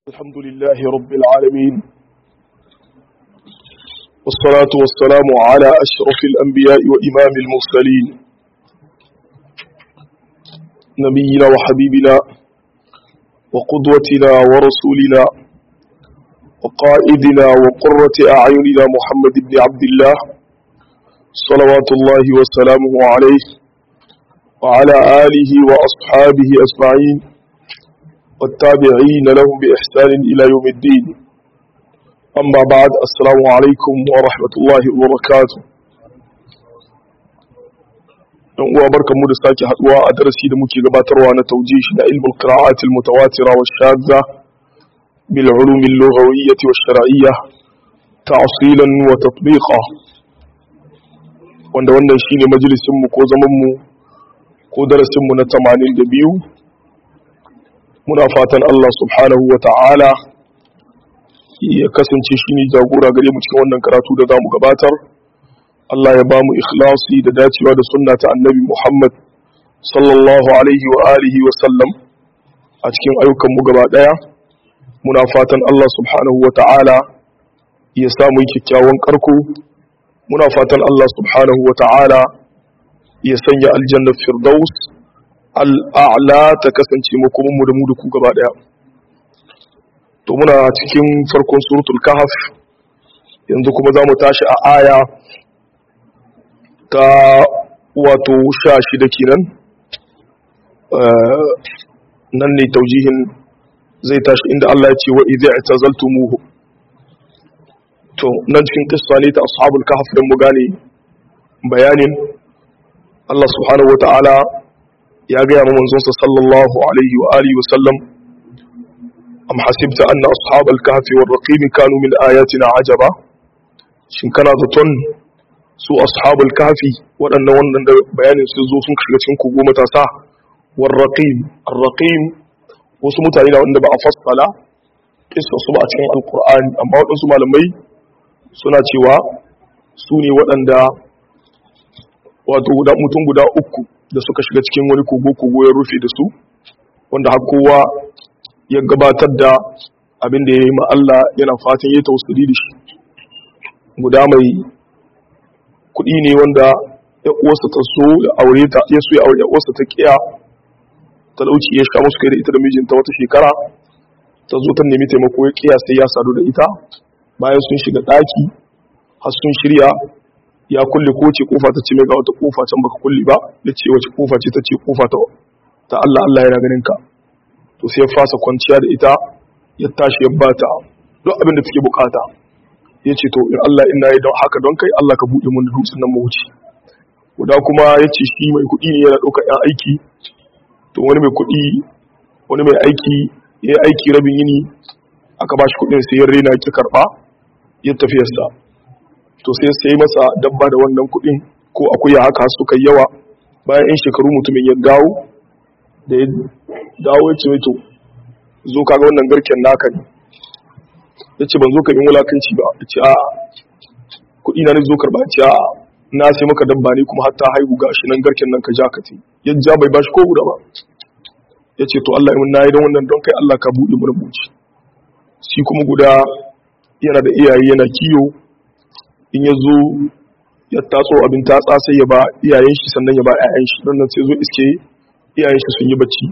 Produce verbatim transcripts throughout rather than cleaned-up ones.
الحمد لله رب العالمين والصلاة والسلام على أشرف الأنبياء وإمام المرسلين نبينا وحبيبنا وقدوتنا ورسولنا وقائدنا وقرة أعيننا محمد بن عبد الله صلوات الله وسلامه عليه وعلى آله وأصحابه أجمعين والتابعين لهم بإحسان إلى يوم الدين أما بعد السلام عليكم ورحمة الله وبركاته وبركة مدساكي حدوى أدرسي دموكي قباتروا أنا توجيش علم القراءات المتواترة والشاذة بالعلوم اللغوية والشرعية تعصيلا وتطبيقا wanda wannan shine majalisinmu ko zamanmu ko darasinmu na tamanin da biyu muna fatan Allah subhanahu wa ta'ala ya kasance shi ne jagora gare mu cikin wannan karatu da za mu gabatar Allah ya ba mu ikhlasi da dacewa da sunna ta annabi Muhammad sallallahu alaihi wa alihi wa sallam a cikin ayyukanmu gaba daya muna fatan Allah subhanahu wa ta'ala ya samu kyakkyawan karko muna fatan Allah subhanahu wa ta'ala ya sanya aljanna firdaus al'a'la ta kasance makomanmu da mu da ku gaba daya to muna cikin farkon suratul kahf yanzu kuma za mu tashi a aya ta wato sha shida kenan nan ne taujihin zai tashi inda Allah ya ce wa idza i'tazaltumuhu to nan cikin kissa ne ta ashabul kahf dan mu gane bayanin Allah subhanahu wataala ya ga mu manzon sa sallallahu alaihi wa alihi wa sallam am hasibta anna ashabal kahfi war raqim kanu min ayatina ajaba shin kana zaton su ashabul kahfi wadannan wannan da bayanin su zo sun shiga cikin kogo matasa war raqim ar raqim wasu mutane da wanda ba a fassala kissa su ba a cikin alqur'ani amma wadansu malamai suna cewa su ne waɗanda wato mutum guda uku da suka shiga cikin wani kogo-kogo ya rufe da su wanda har kowa ya gabatar da abin da ya yi Allah yana fatan ya tausiri da shi guda mai kuɗi ne wanda ya uwarsa ta so ya aure ta ya so ya aure uwarsa ta kiya talauci ya sha musu kai da ita da mijinta wata shekara ta zo ta nemi taimako ya kiya sai ya sadu da ita bayan sun shiga ɗaki har sun shirya ya kulle ko ce kofa ta ce mai ga wata kofa can baka kulle ba ya ce wace kofa ce ta ce kofa ta ta Allah Allah yana ganin ka to sai ya fasa kwanciya da ita ya tashi ya bata duk abin da take bukata ya ce to in Allah ina yi don haka don kai Allah ka buɗe mun dutsen nan mu wuce guda kuma ya ce shi mai kuɗi ne yana ɗaukar ƴan aiki to wani mai kuɗi wani mai aiki ya yi aiki rabin yini aka ba shi kuɗin sai ya rena ki karɓa ya tafiyarsa to sai sai masa dabba da wannan kudin ko akuya haka suka yawa bayan in shekaru mutumin ya dawo da ya dawo ya ce mai to zo kaga wannan garken naka ne ya ce ban zo ka yi wulakanci ba ya ce a kudi na ne zo karba ce a na sai maka dabba ne kuma hatta haihu ga shi nan garken nan ka ja ka ce ya ja bai bashi ko guda ba ya ce to Allah na yi don wannan don kai Allah ka buɗe mu rubuci shi kuma guda yana da iyaye yana kiyo in ya zo ya tatso abin tatsa sai ya ba iyayen shi sannan ya ba ƴaƴan shi don nan sai zo iske iyayen shi sun yi bacci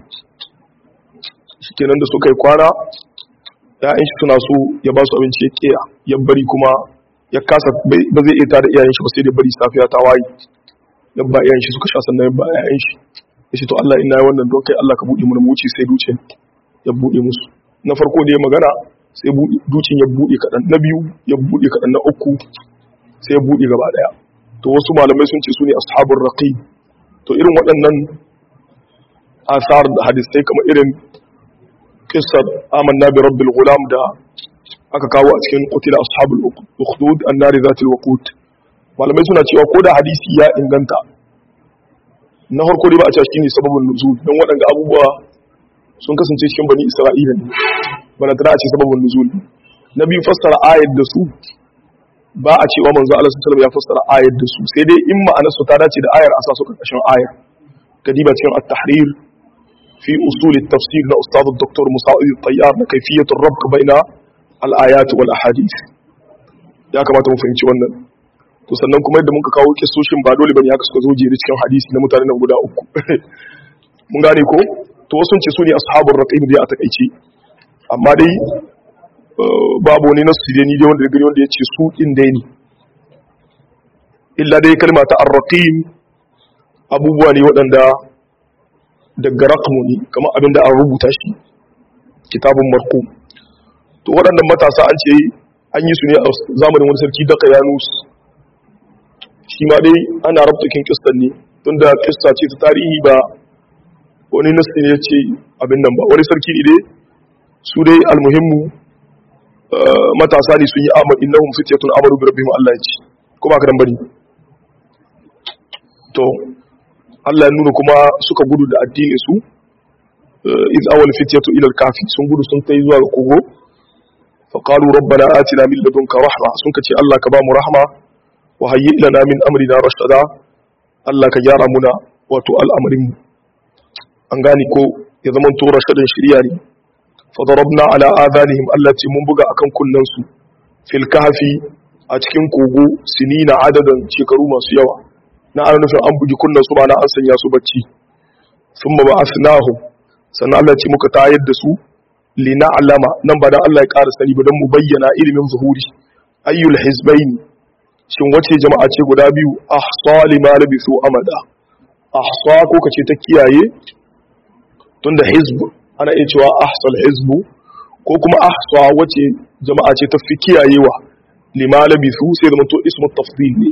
shikenan da suka yi kwana ƴaƴan shi suna so ya ba su abinci ya kiya ya bari kuma ya kasa ba zai iya tada iyayen shi ba sai da bari safiya ta waye ya ba iyayen shi suka sha sannan ya ba ƴaƴan shi ya ce to Allah ina yi wannan don kai Allah ka buɗe mu mu wuce sai duce ya buɗe musu na farko da ya magana sai dukin ya buɗe kaɗan na biyu ya buɗe kaɗan na uku sai ya buɗe gaba ɗaya to wasu malamai sun ce su ne ashabun raqi to irin waɗannan asar da hadisai kamar irin qissar amanna bi rabbil ghulam da aka kawo a cikin qutila ashabul ukhdud annari zatil waqut malamai suna cewa ko da hadisi ya inganta na farko dai ba a cewa shine sababin nuzul dan waɗanda abubuwa sun kasance cikin bani isra'ila ne bana tana ce sababin nuzul na biyu fassara ayat da su ba a cewa manzo Allah sallallahu alaihi wasallam ya fassara ayat da su sai dai in ma'anar su ta dace da ayar a sa su karkashin ayar kadiba cikin at-tahrir fi usul at-tafsir na ustad Dr. Musa'id Tayyar na kayfiyat ar-rabq baina al-ayat wal ahadith ya kamata mu fahimci wannan to sannan kuma yadda muka kawo kissoshin ba dole bane haka suka zo jere cikin hadisi na mutanen guda uku mun gane ko to wasu ce su ne ashabul raqib dai a takeice amma dai babu wani nasu dai ni dai wanda gani wanda yace su din dai ne illa dai kalma ta ar-raqib abubuwa ne waɗanda daga raqmu ne kamar abinda an rubuta shi kitabun marqum to waɗannan matasa an ce an yi su ne a zamanin wani sarki da Qayanus shi ma dai ana rabtakin kistan ne tunda kista ce ta tarihi ba wani nasi ne ce abin nan ba wani sarki ne dai su dai almuhimmu matasa ne sun yi amal innahum fityatun amalu bi rabbihim Allah ya ce kuma ka dan bari to Allah ya nuna kuma suka gudu da addinin su iz awal fityatu ila al-kafi sun gudu sun kai zuwa ga kogo fa qalu rabbana atina min ladunka rahma sun kace Allah ka ba mu rahma wa hayyi lana min amrina rashada Allah ka gyara muna wato al'amarin mu an gane ko ya zaman to rashadan shari'a ne fa darabna ala adanihim allati mun buga akan kunnan su fil kahfi a cikin kogo sinina adadan shekaru masu yawa na ana nufin an bugi kunnan su ba na an sanya su bacci thumma ba'athnahu sannan Allah ce muka tayar da su lina'lama nan ba dan Allah ya ƙara sani ba dan mu bayyana ilimin zuhuri ayyul hizbayn shin wace jama'a ce guda biyu ahsa lima labisu amada ahsa ko kace ta kiyaye tunda hizb ana iya cewa ahsal hizbu ko kuma ahsa wace jama'a ce ta fi kiyayewa lima labisu sai zama to ismu tafdil ne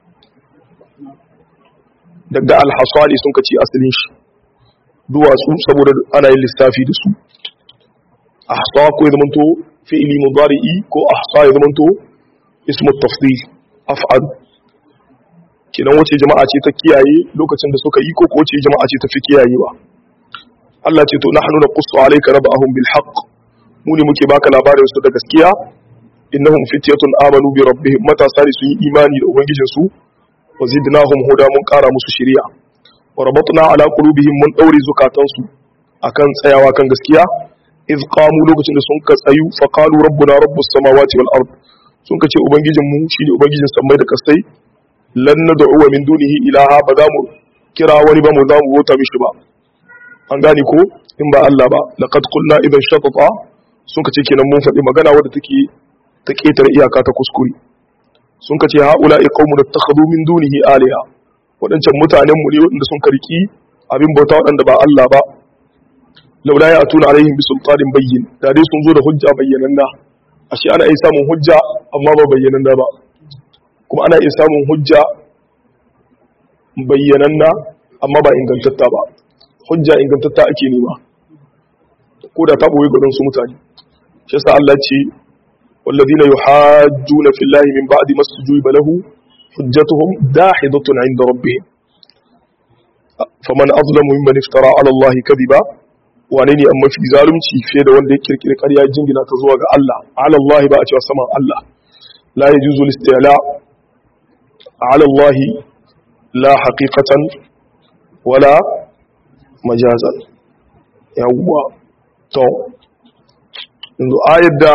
daga alhasali sun kace asalin shi duwatsu saboda ana yin lissafi da su ahsa ko ya zama to fi'li mudari'i ko ahsa ya zama to ismu tafdil af'al kidan wace jama'a ce ta kiyaye lokacin da suka yi ko ko wace jama'a ce ta fi kiyayewa Allah ce to nahnu naqussu alayka nabahum bil haqq mu ne muke baka labarin su da gaskiya innahum fityatun amanu bi rabbihim mata sari sun yi imani da ubangijin su wa zidnahum huda mun kara musu shari'a wa rabatna ala qulubihim mun daure zukatan su akan tsayawa kan gaskiya iz qamu lokacin da sun ka tsayu fa qalu rabbuna rabbus samawati wal ard sun kace ubangijin mu shine ubangijin sammai da kasai lan nad'u min dunihi ilaha ba za mu kira wani ba mu za mu bauta mishi ba an gane ko in ba Allah ba laqad qulna idan shatata sun kace kenan mun faɗi magana wadda take ta ketare iyaka ta kuskure sun kace haula'i qaumun ittakhadhu min dunihi aliha wadancan mutanen mu ne wanda sun karki abin bauta wadanda ba Allah ba laula ya atuna alaihim bi sultanin bayyin da dai sun zo da hujja bayyananna ashe ana iya samun hujja amma ba bayyananna ba kuma ana iya samun hujja bayyananna amma ba ingantatta ba hujja ingantatta ake nema ko da ta boye gurin su mutane shi yasa Allah ce walladina yuhajjuna fillahi min ba'di masjuba lahu hujjatuhum dahidatun 'inda rabbihim faman azlamu mimman iftara 'ala Allah kadhiba wane ne amma fi zalunci fiye da wanda ya kirkiri ƙarya jingina ta zuwa ga Allah 'ala Allah ba a cewa saman Allah la yajuzu al-istila 'ala Allah la haqiqatan wala majazan yawwa to yanzu ayar da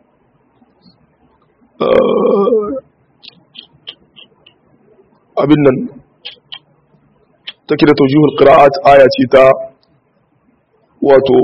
abin nan take da tawjihul qira'at aya ce ta wato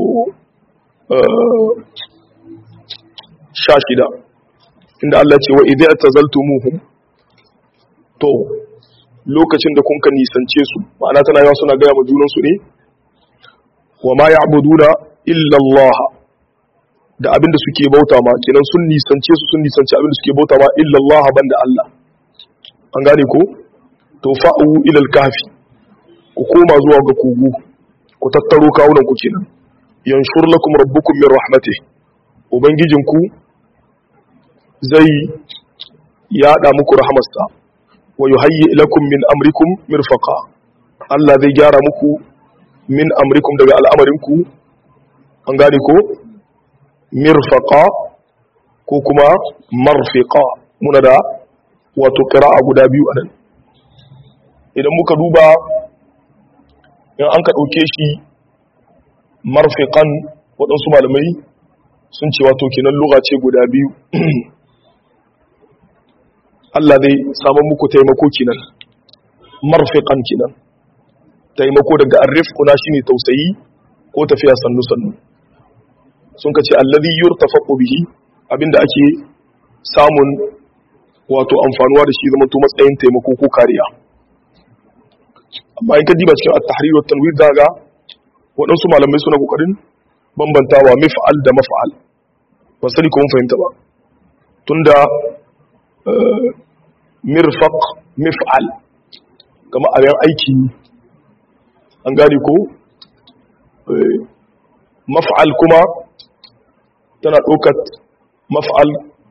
sha shida inda Allah ce wa idza tazaltumuhum to lokacin da kun ka nisance su ma'ana tana yawa suna gaya ma junansu ne wa ma ya'buduna illa Allah da abinda suke bauta ma kenan sun nisance su sun nisance abinda suke bauta ma illa Allah banda Allah an gane ko to fa'u ila al-kahfi ku koma zuwa ga kogo ku tattaro kawunan ku kenan yanshur lakum rabbukum min rahmatih ubangijinku zai yada muku rahmarsa wa yuhayyi lakum min amrikum mirfaqa Allah zai gyara muku min amrikum daga al'amarinku an gane ko mirfaqa ko kuma marfiqa muna da wato qira'a guda biyu anan idan muka duba in an ka dauke shi marfiqan waɗansu malamai sun ce wato kenan lugha ce guda biyu Allah zai samu muku taimako kenan marfiqan kenan taimako daga arrifqu na shine tausayi ko tafiya sannu sannu sun kace alladhi yurtafaqu bihi abinda ake samun wato amfanuwa da shi zama to matsayin taimako ko kariya amma in ka diba cikin at-tahrir wa tanwir daga waɗansu malamai suna kokarin bambantawa mif'al da maf'al ba sani ko mun fahimta ba tunda mirfaq mif'al kama abin aiki an gane ko maf'al kuma tana ɗaukar maf'al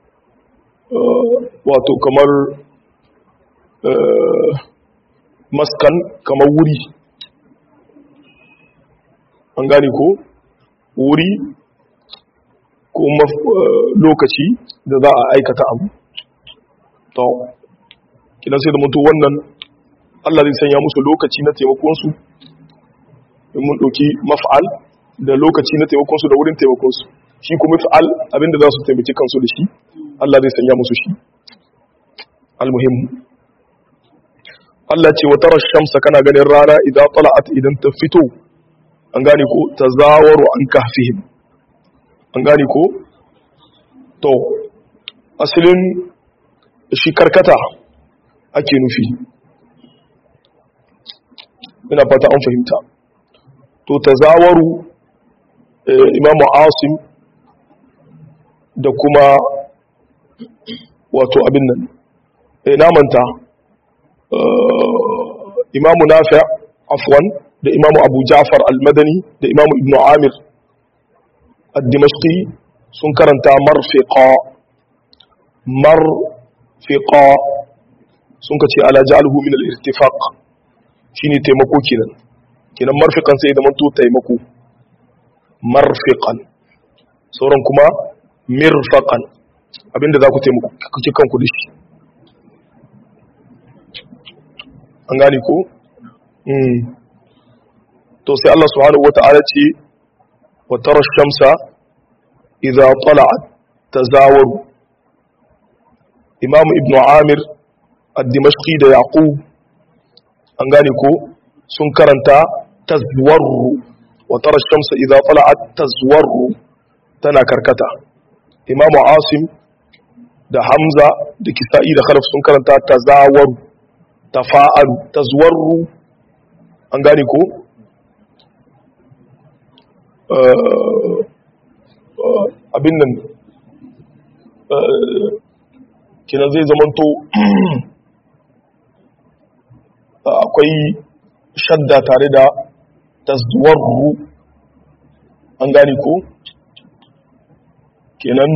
wato kamar maskan kamar wuri an gane ko wuri ko lokaci da za a aikata abu to kidan sai da mutu wannan Allah zai sanya musu lokaci na taimakonsu in mun ɗauki maf'al da lokaci na taimakonsu da wurin taimakonsu shi kuma maf'al abinda za su taimaki kansu da shi Allah zai sanya musu shi almuhim Allah ce wa tara shamsa kana ganin rana idan tala'at idan ta fito an gane ko tazawaru an kahfihim an gane ko to asalin shi karkata ake nufi ina fata an fahimta to tazawaru imamu asim da kuma wato abin nan ina manta imamu nafi' afwan da imamu abu ja'far al-madani da imamu ibnu amir ad-dimashqi sun karanta marfiqa marfiqa sun kace ala ja'alhu min al-irtifaq shine taimako kenan kenan marfiqan sai da manto taimako marfiqan sauran kuma mirfaqan abinda za ku taimako kuke kanku da shi an gane ko mm to sai Allah subhanahu wata'ala ce wa tara shamsa idza tala'at tazawaru imam ibnu amir ad-dimashqi da yaqub an gane ko sun karanta tazwaru wa tara shamsa idza tala'at tazwaru tana karkata imam asim da hamza da kisa'i da khalaf sun karanta tazawaru tafa'alu tazwaru an gane ko abin nan kina zai zamanto akwai shadda tare da tasduwarru an gane ko kenan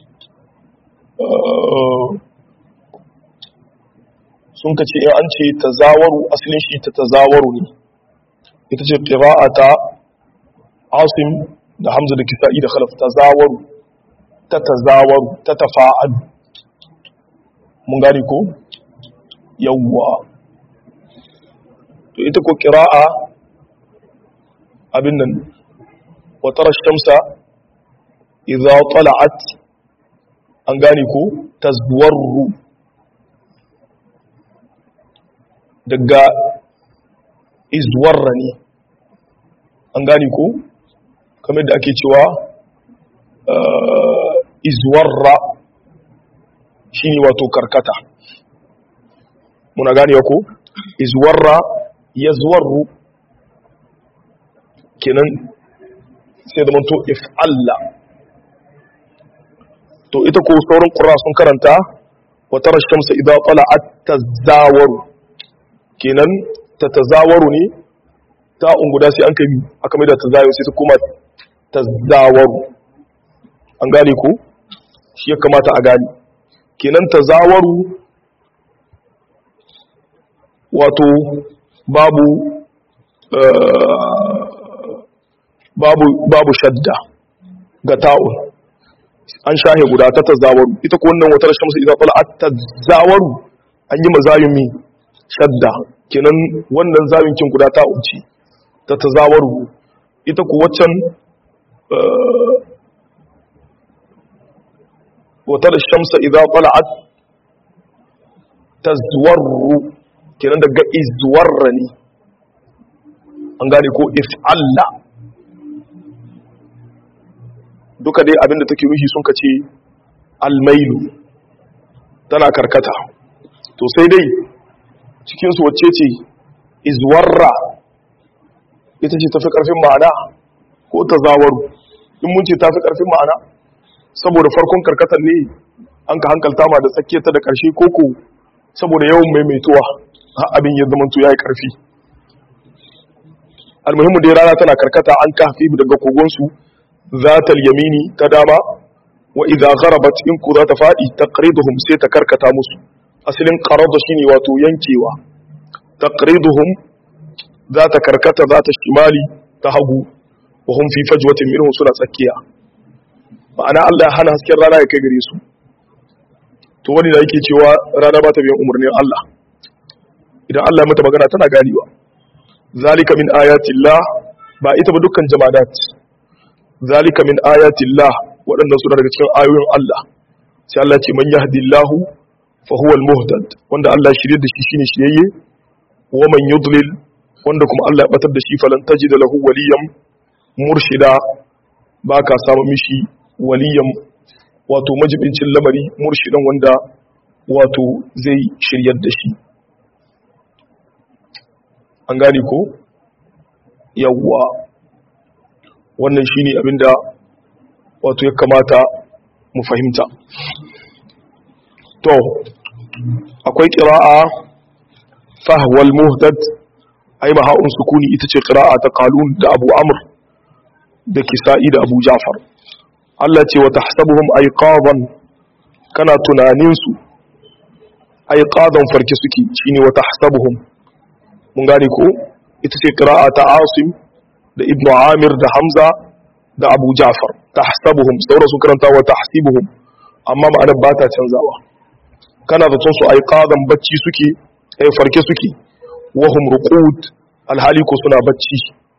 sun kace in an ce tazawaru asalin shi ta tazawaru ne ita ce qira'ata asim da hamza da kisa'i da khalaf tazawaru ta tazawaru ta tafa'al mun gane ko yawwa to ita ko qira'a abin nan wa tara shamsa idza tala'at an gane ko tazwaru daga izwarra ne an gane ko kamar da ake cewa izwarra shi ne wato karkata muna gane ko izwarra ya zuwarru kenan sai da manto if'alla to ita ko sauran ƙura sun karanta wa tara shamsa idza tala'at tazawaru kenan ta tazawaru ne ta unguda sai an kai aka mai da tazawaru sai ta koma tazawaru an gane ko shi ya kamata a gane kenan tazawaru wato babu babu babu shadda ga ta'un an shahe guda ta tazawaru ita ko wannan wata shamsu idan tala'at tazawaru an yi mazayumi shadda kenan wannan zawinkin guda ta'un ce ta tazawaru ita ku waccan wata da shamsa idza tala'at tazwarru kenan daga izwarra ne an gane ko if'alla duka dai abinda take nufi sun kace almailu tana karkata to sai dai cikin su wacce ce izwarra ita ce tafi karfin ma'ana ko tazawaru in mun ce tafi karfin ma'ana saboda farkon karkatar ne an ka hankalta ma da tsakiyarta da karshe koko saboda yawan maimaituwa har abin ya zama ya yi karfi almuhimmu dai rana tana karkata an kafi daga kogonsu zatal yamini ta dama wa idza gharabat in ku za ta fadi taqriduhum sai ta karkata musu asalin qarada shine wato yankewa taqriduhum za ta karkata za ta shimali ta hagu wa hum fi fajwatin minhu suna tsakiya ma'ana Allah ya hana hasken rana ya kai gare su to wani da yake cewa rana ba ta biyan umarnin Allah idan Allah ya mata magana tana ganewa zalika min ayatillah ba ita ba dukkan jamadat zalika min ayatillah waɗannan suna daga cikin ayoyin Allah sai Allah ce man yahdillahu fa huwa almuhtad wanda Allah shirye da shi shine shirye wa man yudlil wanda kuma Allah ya batar da shi falan tajida lahu waliyan murshida baka samu mishi waliyan wato majibincin lamari murshidan wanda wato zai shiryar da shi an gane ko yawwa wannan shine abinda wato ya kamata mu fahimta to akwai qira'a fahwal muhtad ay maha'un sukuni ita ce qira'a ta qalun da Abu Amr da Kisa'i da Abu Ja'far Allah ce wa tahsabuhum ayqadan kana tunanin su ayqadan farke suke shine wa tahsabuhum mun gane ko ita ce qira'a ta Asim da Ibn Amir da Hamza da Abu Ja'far tahsabuhum saura su karanta wa tahsibuhum amma ma'anar ba ta canzawa kana da tun su ayqadan bacci suke ay farke suke wa hum ruqud alhali ko suna bacci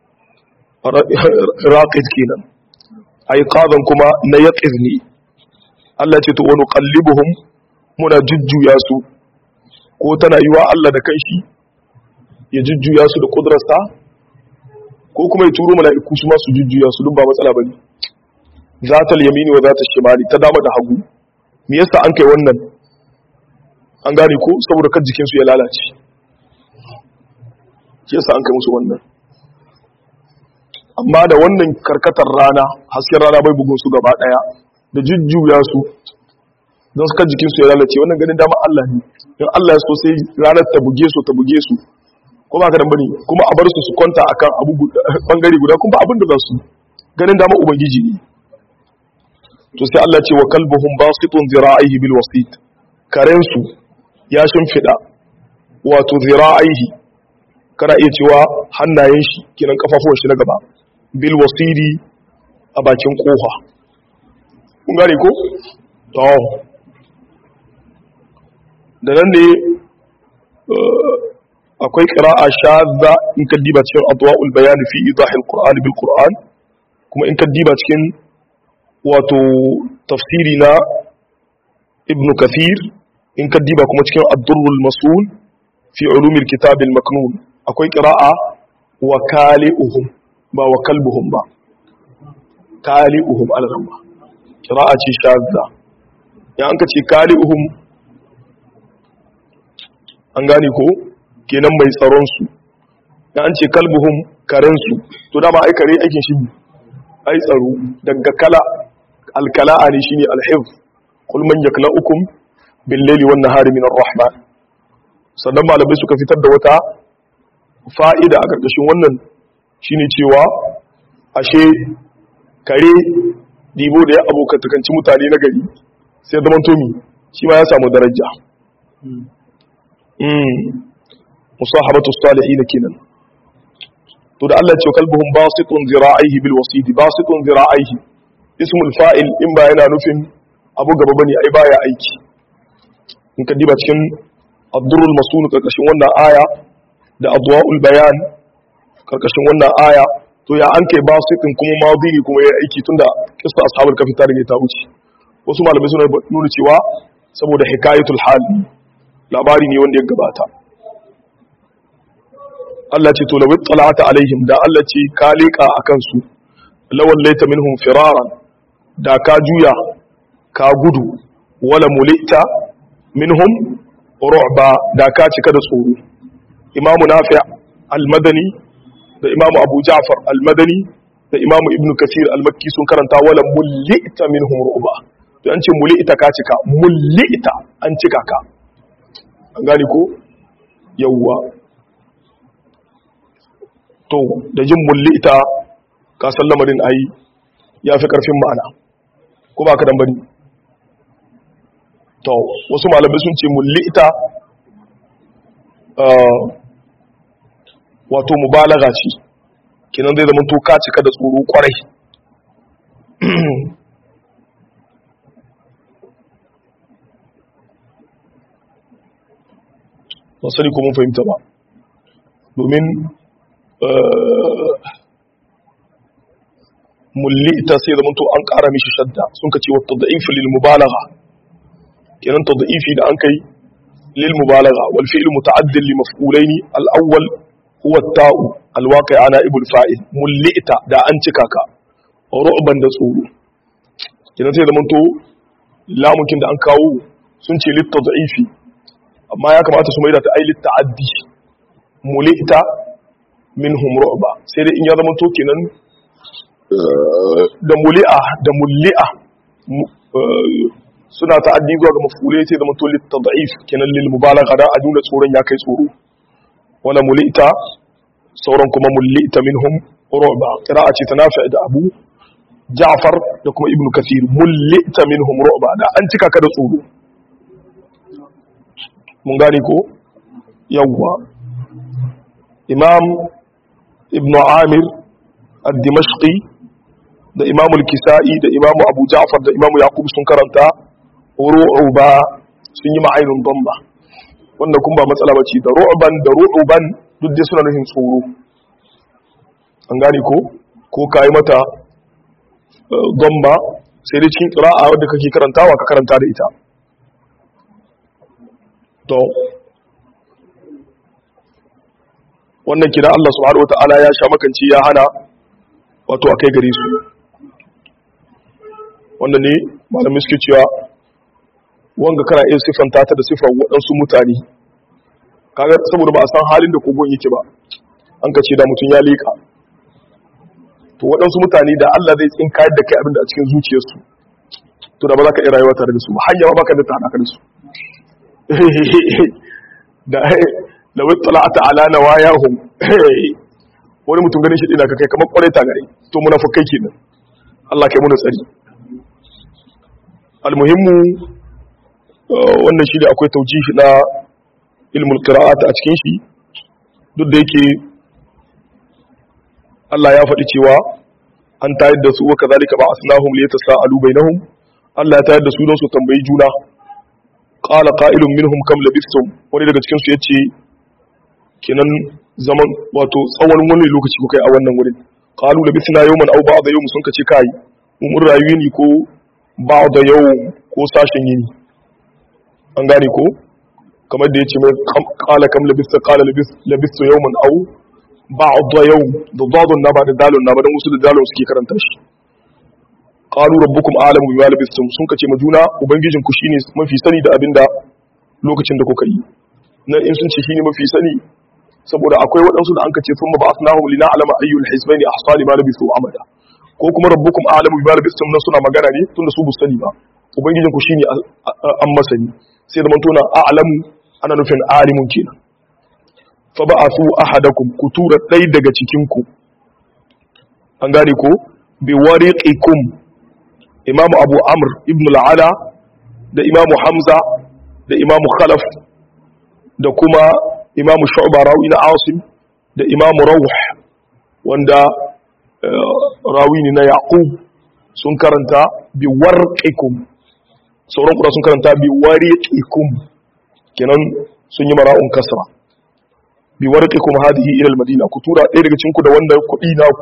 raqid kenan ayqadan kuma na yaqiz ne Allah ce to wa nuqallibuhum muna jujjuya su ko tana yiwa Allah da kanshi ya jujjuya su da kudrarsa ko kuma ya turo mala'iku su ma su jujjuya su duk ba matsala bane zatal yamini wa zatal shimali ta dama da hagu me yasa an kai wannan an gane ko saboda kan jikin su ya lalace shi yasa an kai musu wannan amma da wannan karkatar rana hasken rana bai bugun su gaba daya da jujjuya su don su kan jikin su ya lalace wannan ganin dama Allah ne in Allah ya so sai ranar ta buge su ta buge su ko ba ka dan bane kuma a bar su su kwanta akan abu bangare guda kuma abin da za su ganin dama ubangiji ne to sai Allah ce wa kalbuhum basitun zira'ihi bil wasit karen su ya shimfida wato zira'ihi kana iya cewa hannayen shi kinan kafafuwan shi na gaba bil wasidi a bakin kofa kun gane ko to da nan ne akwai qira'a shadda in ka diba cikin adwa'ul bayan fi idahil qur'an bil qur'an kuma in ka diba cikin wato tafsiri na ibn kathir in ka diba kuma cikin ad-durrul masul fi ulumil kitab al-maknun akwai qira'a wa kali'uhum ba wa kalbuhum ba kali'uhum al-ramma qira'a ce shadda ya an ka ce kali'uhum an gane ko kenan mai tsaron su ya an ce kalbuhum karen su to dama ai kare aikin shi ai tsaro daga kala alkala'a ne shine alhifz qul man yaklaukum bil layli wan nahari min ar-rahman sannan malamai suka fitar da wata fa'ida a karkashin wannan shine cewa ashe kare dibo da ya abokantakanci mutane na gari sai zaman tomi shi ma ya samu daraja mm musahabatu salihin kenan to da Allah ya ce kalbuhum basitun zira'ihi bil wasid basitun zira'ihi ismul fa'il in ba yana nufin abu gaba bane ai baya aiki in ka diba cikin ad-durrul masun karkashin wannan aya da adwa'ul bayan karkashin wannan aya to ya an kai basit din kuma madhi kuma ya aiki tunda kissa ashabul kafi ta rige ta wuce wasu malamai suna nuna cewa saboda hikayatul hal labari ne wanda ya gabata Allah ce to lawit talata alaihim da Allah ce ka leka akan su lawan laita minhum firaran da ka juya ka gudu wala mulita minhum ru'ba da ka cika da tsoro imamu nafi' al-madani da imamu abu ja'far al-madani da imamu ibn kathir al-makki sun karanta wala mulita minhum ru'ba to an ce mulita ka cika mulita an cika ka an gani ko yawwa to da jin mulita ka san lamarin ai yafi karfin ma'ana ko ba ka dan bari to wasu malamai sun ce mulita wato mubalaga ce kinan zai zama to ka cika da tsoro kwarai ba sani ko mun fahimta ba domin mullita sai zama to an ƙara mishi shadda sun ka ce wa tad'ifu lil mubalagha kenan tad'ifi da an kai lil mubalagha wal fi'l muta'addil li maf'ulayn al awwal huwa at-ta'u al waqi' ana ibul fa'il mullita da an cika ka ru'ban da tsoro kenan sai zama to lamukin da an kawo sun ce lit tad'ifi amma ya kamata su maida ta ai lit ta'addi mulita minhum ru'ba sai dai in ya zama to kenan da muli'a da mulli'a suna ta'addi zuwa ga maf'ulai sai zama to lit tad'if kenan lil mubalagha da aduna tsoron ya kai tsoro wala mulita sauran kuma mullita minhum ru'ba qira'a ce ta nafi' da abu ja'far da kuma ibnu kathir mullita minhum ru'ba da an cika ka da tsoro mun gane ko yawwa imam ibnu amir ad-dimashqi da imam al-kisa'i da imam abu ja'far da imam yaqub sun karanta ru'uba sun yi ma'ainun damba wanda kun ba matsala bace da ru'ban da ru'uban duk dai suna nufin tsoro an gane ko ko kai mata damba sai dai cikin qira'a wanda kake karantawa ka karanta da ita to wannan kira Allah subhanahu wata'ala ya sha makanci ya hana wato akai gare su wanda ne malamin suke cewa wanga kana iya siffanta ta da siffar waɗansu mutane kaga saboda ba a san halin da kogon yake ba an ka ce da mutum ya leƙa to waɗansu mutane da Allah zai tsinka da kai abinda a cikin zuciyarsu to da ba za ka iya rayuwa tare da su ba hanya ba baka da ta haɗa da su da lawai tala'ata ala nawayahum wani mutum ganin shi dina ka kai kamar kwarai ta gare to munafikai kenan Allah kai muna tsari almuhimmu wannan shi da akwai taujihi na ilmul qira'at a cikin shi duk da yake Allah ya faɗi cewa an tayar da su wa kazalika ba asnahum liyatasaalu bainahum Allah ya tayar da su don su tambayi juna qala qa'ilun minhum kam labistum wani daga cikin su yace kenan zaman wato tsawon wani lokaci kuka yi a wannan wurin qalu labisna yawman aw ba'da yawm sun kace kai mun rayu ne ko ba'da yawm ko sashen yini an gane ko kamar da yace mai qala kam labista qala labis labistu yawman aw ba'da yawm da dadun na ba da dalun na ba dan wasu da dalun suke karanta shi qalu rabbukum a'lamu bima labistum sun kace ma juna ubangijinku shine mafi sani da abinda lokacin da kuka yi nan in sun ce shine mafi sani saboda akwai waɗansu da an kace sun ba asnahum lina alama ayyul hizbaini ahsa lima labisu amada ko kuma rabbukum a'lamu bima labistum nan suna magana ne tunda su bu sani ba ubangijinku shine an masani sai da mantona a'lamu ana nufin alimun kenan fa ba'athu ahadakum kutura dai daga cikin ku an gane ko bi wariqikum imamu abu amr ibn al'ala da imamu hamza da imamu khalaf da kuma imamu shu'ba rawi na asim da imamu rawh wanda rawi ne na yaqub sun karanta bi warqikum sauran kuma sun karanta bi wariqikum kenan sun yi mara'un kasra bi warqikum hadhihi ila al-madina ku tura ɗaya daga cikin ku da wanda kuɗi naku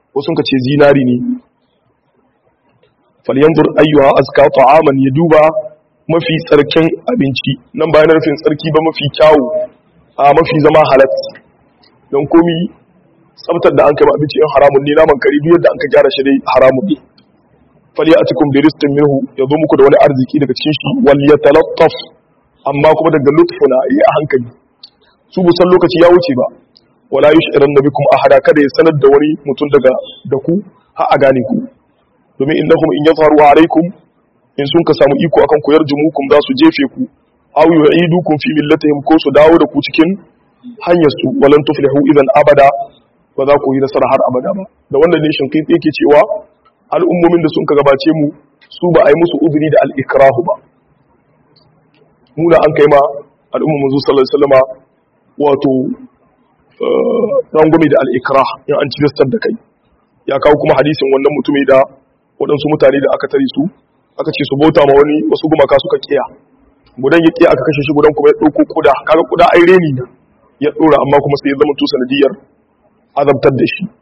wasu ka ce zinari ne falyanzur ayyuha azka ta'aman, ya duba mafi tsarkin abinci, nan bayan rufin tsarki ba mafi kyawu a mafi zama halat, don komi tsabtar da an kai abinci in haramun ne naman kari duk yadda an ka gyara shi dai haramun ne. fali a cikin biristin minhu, ya zo muku da wani arziki daga cikin shi wal yatalattaf, amma kuma daga lutfuna yi a hankali, su busan lokaci ya wuce ba, wala yushiran nabikum ahada, kada ya sanar da wani mutum daga da ku har a gane ku, domin innahum in yazharu alaikum, in sun ka samu iko akan ku yarjumukum za su jefe ku, aw yu'idukum fi millatihim, ko su dawo da ku cikin hanyar su, walan tuflihu idan abada, ba za ku yi nasara har abada ba. Da wannan ne shinkai yake cewa al'ummomin da sun ka gabace mu su ba a yi musu uzuri da al-ikrahu ba, mu da an kai ma al'umma manzo sallallahu alaihi wasallama wato rangwame da al-ikrah in an cilistar da kai. Ya kawo kuma hadisin wannan mutumi da waɗansu mutane da aka tare su aka ce su bauta ma wani, wasu gumaka suka kiya, gudan ya kiya aka kashe shi, gudan kuma ya ɗauko kuda, kaga kuda ai reni ne ya ɗora, amma kuma sai ya zama to sanadiyar azabtar da shi.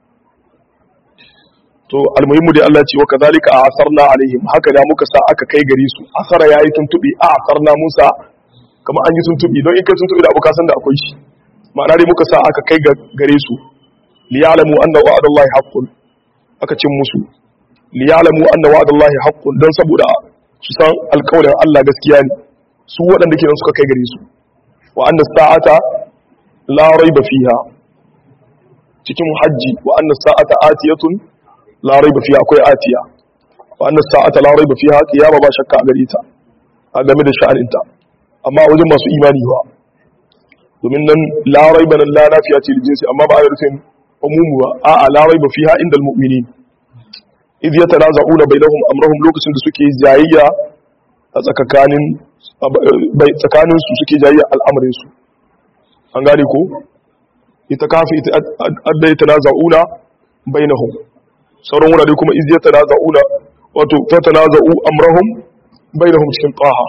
to almuhimmu dai Allah ce wa kadhalika a'tharna alaihim, haka da muka sa aka kai gare su, asara yayi tuntubi, a'tharna Musa kamar an yi tuntubi, don in kai tuntubi da abu ka san da akwai shi, ma'ana dai muka sa aka kai gare su liya'lamu anna wa'dallahi haqqun, aka cin musu liya'lamu anna wa'dallahi haqqun, dan saboda su san alƙawarin Allah gaskiya ne, su waɗanda kenan suka kai gare su, wa anna sa'ata la raiba fiha, cikin hajji wa anna sa'ata atiyatun la raiba fiha, akwai atiya, wa anna sa'ata la raiba fiha, kiyama ba shakka a gare ta a game da sha'aninta, amma wajen masu imani ba, domin nan la raiba nan la nafiya ce jinsi, amma ba a yi rufin umumu ba, a'a la raiba fiha inda almu'minin, idh yatanaza'una bainahum amrahum, lokacin da suke jayayya a tsakanin tsakanin su suke jayayya al'amarin su, an gane ko ita kafi ita adda yatanaza'una bainahum, sauran wurare kuma iz yatanaza'una wato fatanaza'u amrahum bainahum cikin qaha,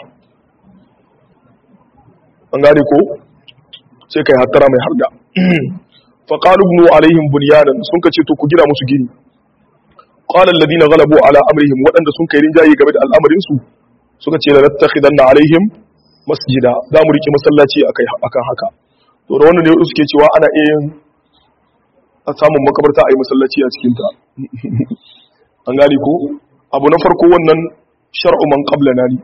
an gane ko sai kai hattara mai harda. fa qalu ibnu alaihim bunyanan, sun kace to ku gina musu gini. qala alladhina ghalabu ala amrihim, wadanda sun kai rinjaye game da al'amarin su suka ce la nattakhidanna alaihim masjida, za mu rike masallaci akai akan haka. to da wannan ne suke cewa ana iya yin a samun makabarta a yi masallaci a cikinta. an gani ko abu na farko wannan shar'u man qablana ne,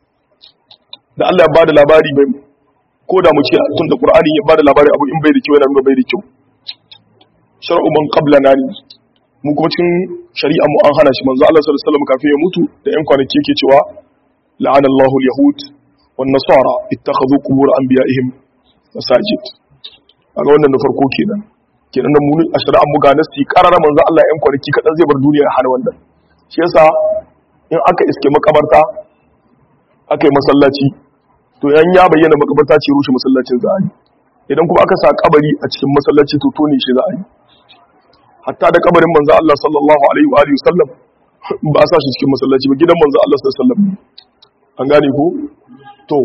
da Allah ya bada labari bai, ko da mu ce tun da Qur'ani ya bada labari abu in bai da kyau yana nuna bai da kyau, shar'u man qablana ne, mu kuma cikin shari'a mu an hana shi. Manzo Allah sallallahu alaihi wasallam kafin ya mutu da yan kwanaki yake cewa la'ana Allahu al-yahud wan nasara ittakhadhu qubur anbiya'ihim masajid. kaga wannan da farko kenan kenan nan mun a shari'a mu ga nasi karara manzo Allah yan kwanaki kadan zai bar duniya har wannan. shi yasa in aka iske makabarta aka yi masallaci, to yan ya bayyana makabarta ce rushe masallacin za a yi, idan kuma aka sa kabari a cikin masallaci to tone shi za a yi. hatta da kabarin manzo Allah sallallahu alaihi wa alihi wasallam ba a sa shi cikin masallaci ba, gidan manzo Allah sallallahu alaihi wasallam, an gane ko. to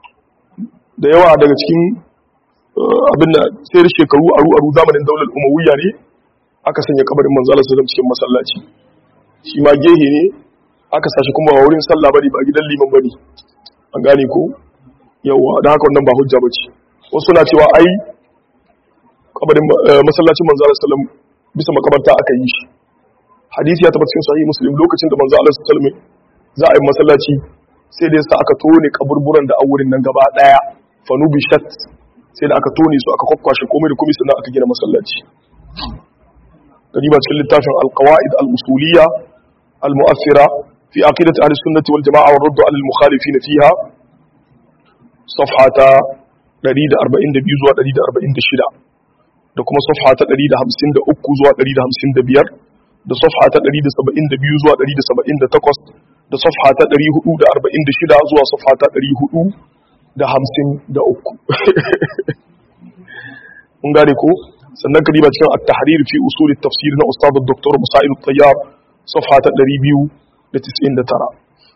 da yawa daga cikin abin da sai da shekaru aru aru zamanin daular umawiyya ne aka sanya kabarin manzo Allah sallallahu alaihi wasallam cikin masallaci, shi ma gehe ne aka sashi kuma ba wurin sallah bane, ba gidan liman bane, an gane ko. yawa da haka wannan ba hujja bace. wasu na cewa ai kabarin masallacin manzo Allah sallallahu alaihi wasallam bisa makabarta aka yi shi. hadisi ya tabbata cikin sahih muslim, lokacin da manzo Allah sallallahu alaihi wasallam za a yi masallaci sai da yasa aka tone kaburburan da a wurin nan gaba daya, fanubi shat, sai da aka tone su aka kwakwashe komai da komai sannan aka gina masallaci. kadiba cikin littafin al-qawaid al-usuliyya al-mu'athira fi aqidati ahli sunnah wal jamaa wa radd ala al-mukhalifin fiha, safhata ɗari da arba'in da biyu zuwa ɗari da arba'in da shida, da kuma safhata ɗari da hamsin da uku zuwa ɗari da hamsin da biyar, da safhata ɗari da saba'in da biyu zuwa ɗari da saba'in da takwas, da safhata ɗari hudu da arba'in da shida zuwa safhata ɗari hudu da hamsin da uku. mun gane ko. sannan ka diba cikin at-tahrir fi usul at-tafsir na ustad Dr. Musa'id al-Tayyar, safhata ɗari biyu da tis'in da tara.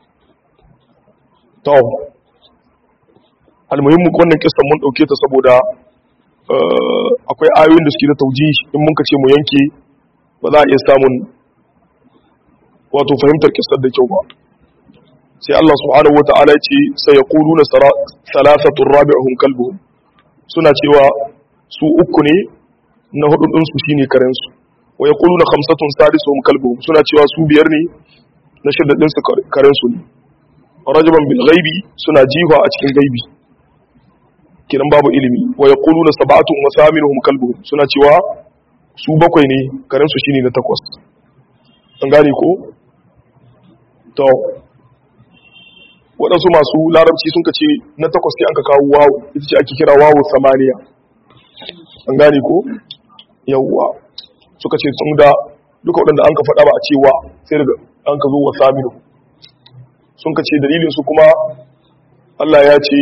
to almuhimmu wannan kissan mun dauke ta saboda akwai ayoyin da suke da tauji, in mun ka ce mu yanke ba za a iya samun wato fahimtar kissar da kyau ba sai Allah subhanahu wata'ala ya ce sai yaquluna salasatun rabi'uhum kalbuhum suna cewa su uku ne na hudu din su shine karen su wa yaquluna khamsatun sadisuhum kalbuhum suna cewa su biyar ne na shidda din su karen su ne rajaban bil ghaibi suna jiwa a cikin gaibi kiran babu ilimi wa yaquluna sab'atun wa thaminuhum kalbuhum suna cewa su bakwai ne karen su shine na takwas an gane ko to waɗansu masu larabci sun kace na takwas sai an ka kawo wawu ita ce ake kira wawu samaniya an gane ko yawwa suka ce sun da duka waɗanda an ka faɗa ba a cewa sai daga an ka zo wa saminu sun kace dalilin su kuma Allah ya ce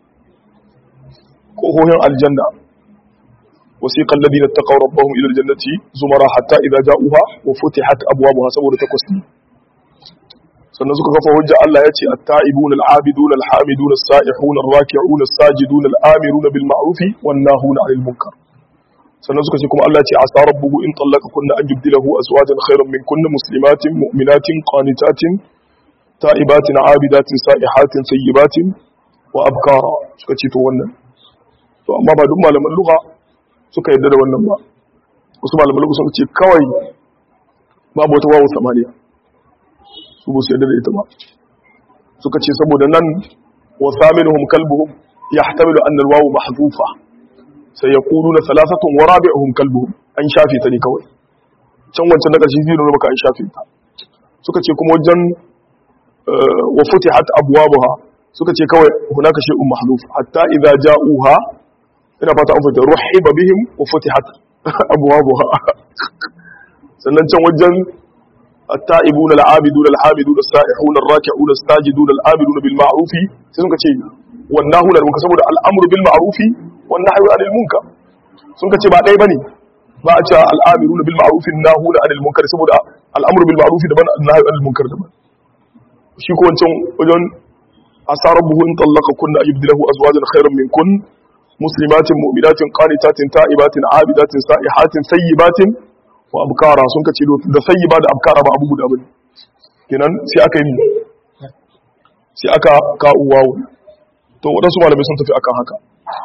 ƙohohin aljanna wasiqal ladina taqaw rabbahum ila aljannati zumara hatta idza ja'uha wa futihat abwabuha saboda takwas ne sannan suka kafa hujja Allah ya ce at-ta'ibun al-'abidun al-hamidun as-sa'ihun ar-raki'un as-sajidun al-amirun bil ma'ruf wan nahun 'anil munkar sannan suka ce kuma Allah ya ce asa rabbuhu in tallaqakunna an yubdilahu azwajan khayran minkunna muslimatin mu'minatin qanitatin ta'ibatin 'abidatin sa'ihatin sayyibatin wa abkara suka ce to wannan to amma ba duk malaman lugha suka yarda da wannan ba wasu malaman lugha suka ce kawai babu wata wawu samaniya su ba su yadda da ita ba suka ce saboda nan wa thaminuhum kalbuhum yahtamilu anna al-wawu mahzufa sai yaquluna thalathatun wa rabi'uhum kalbuhum an shafe ta ne kawai can wancan da kashi zero maka an shafe ta suka ce kuma wajen wa futihat abwabuha suka ce kawai hunaka shay'un mahdhuf hatta idza ja'uha ina fata an fita ruhiba bihim wa futihat abwabuha sannan can wajen التائبون العابدون الحامدون السائحون الراكعون الساجدون الآمرون بالمعروف سنك شيء والناهون عن المنكر saboda الأمر بالمعروف والنهي عن المنكر سنك شيء ba dai bane ba a ce الآمرون بالمعروف الناهون عن المنكر saboda الأمر بالمعروف daban النهي عن المنكر daban shi ko wancan wajen asarabuhu in tallaqakunna ayubdilahu azwajan khayran minkun muslimatin mu'minatin qanitatin ta'ibatin 'abidatin sa'ihatin sayyibatin wa abkara sun kace da sayyiba da abkara ba abu guda bane kenan sai aka yi sai aka kawo wawu to wadansu malamai sun tafi akan haka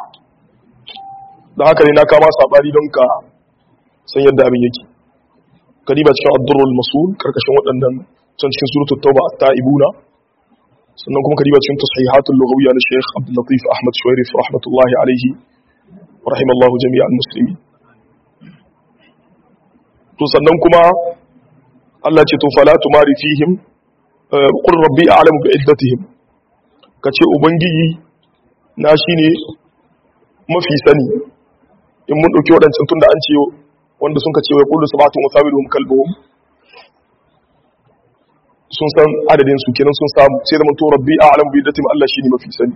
da haka ne na kama sabari don ka san yadda abin yake kadiba cikin ad-durrul masul karkashin wadannan can cikin suratul tauba at-taibuna sannan kuma kadiba cikin tashihatul lughawiyya na Sheikh Abdul Latif Ahmad Shuwairif rahmatullahi alayhi wa rahimallahu jami'al muslimin to sannan kuma Allah ce to fala tumari fihim qul rabbi a'lamu bi iddatihim kace ubangiji na shine mafi sani in mun dauki wadancan tunda an ce wanda sun kace wai kullu sabatun wasabiluhum kalbuhum sun san adadin su kenan sun samu sai da mun to rabbi a'lamu bi iddatihim Allah shine mafi sani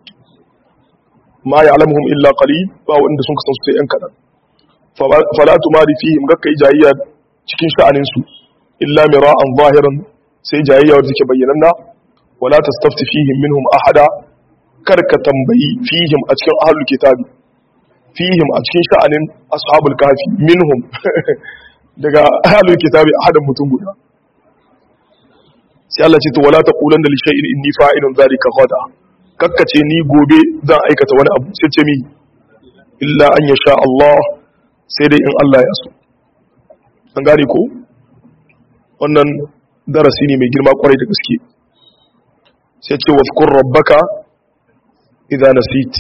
ma ya'lamuhum illa qalil ba wanda sun kasan su sai yan kadan fala tumari fihim gakkai jayayya cikin sha'anin su illa mira'an zahiran sai jayayya wanda take bayyananna wala tastafti fihim minhum ahada karka tambayi fihim a cikin ahlul kitabi fihim a cikin sha'anin ashabul kafi minhum daga ahlul kitabi ahadan mutum guda sai Allah ce to wala taqulanna li shay'in inni fa'ilun zalika ghada kakkace ni gobe zan aikata wani abu sai ce mi illa an yasha Allah sai dai in Allah ya so an gane ko wannan darasi ne mai girma kwarai da gaske sai ce wazkur rabbaka idza nasit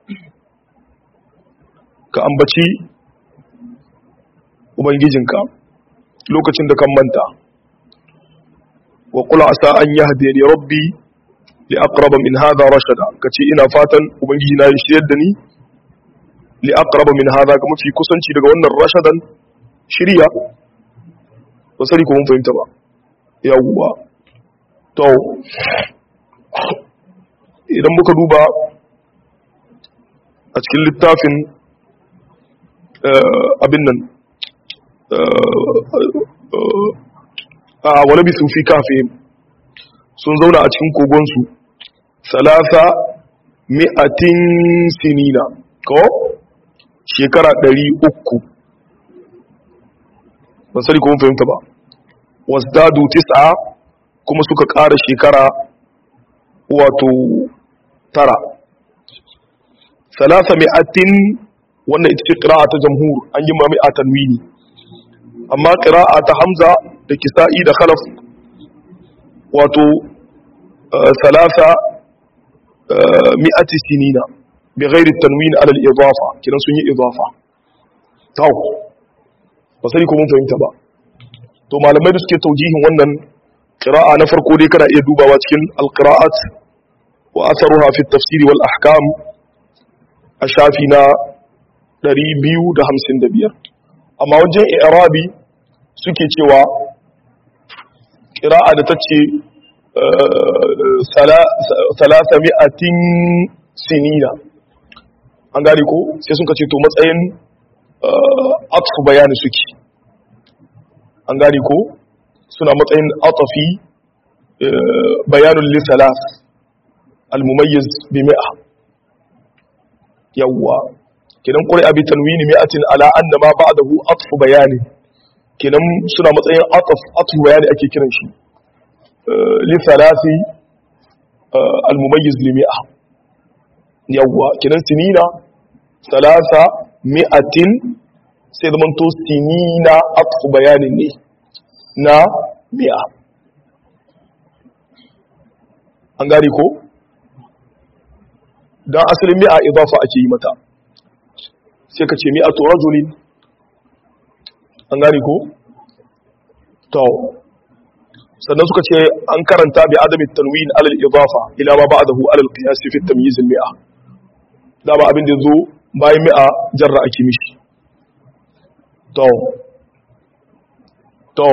ka ambaci ubangijinka lokacin da kan manta wa qul asa an yahdini rabbi li aqrab min hadha rashada kace ina fatan ubangiji na ya shiryar da ni li aqrab min hadha ga mafi kusanci daga wannan rashadan shiriya ba sani ko mun fahimta ba yawwa to idan muka duba a cikin littafin abin nan a wani bisu fi kafin sun zauna a cikin kogonsu salasa mi'atin sinina ko shekara ɗari uku ban sani ko mun fahimta ba wasdadu tis'a kuma suka ƙara shekara wato tara salasa mi'atin wannan ita ce qira'a ta jamhur an yi mami'a tanwini amma qira'a ta hamza da kisa'i da khalaf wato salasa mi'ati sinina bi ghairi tanwin ala al-idafa kidan sun yi idafa taw ba sai ko mun fahimta ba to malamai da suke taujihin wannan qira'a na farko dai kana iya dubawa cikin al-qira'at wa atharuha fi at-tafsir wal ahkam a shafi na ɗari biyu da hamsin da biyar amma wajen i'rabi suke cewa qira'a da tace salasa mi'atin sinina an gane ko sai sun kace to matsayin atfu bayani suke an gane ko suna matsayin atafi bayanun li salas al-mumayyiz bi mi'a yawwa kidan qur'a bi tanwini mi'atin ala anna ma ba'dahu atfu bayani kidan suna matsayin ataf atfu bayani ake kiran shi li salasi al-mumayyiz li mi'a yawwa kidan sinina salasa mi'atin sai zaman to sinina atfu bayanin ne na mi'a an gari ko dan asalin mi'a idafa ake yi mata sai ka ce mi'atu rajulin an gari ko to sannan suka ce an karanta bi adami tanwin alal idafa ila ma ba'dahu alal qiyas fi tamyiz al mi'a da ba abin da zo bayan mi'a jarra ake mishi to to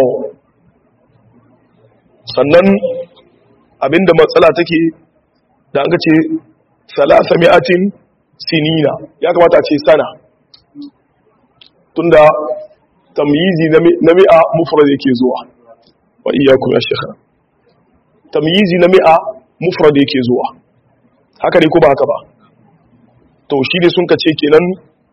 sannan abinda matsala take da an ce salasa mi'atin sinina ya kamata a ce sana tunda tamyizi na mi'a mufrad yake zuwa wa iyyakum ya shekha tamyizi na mi'a mufrad yake zuwa haka ne ko ba haka ba to shi ne sun kace kenan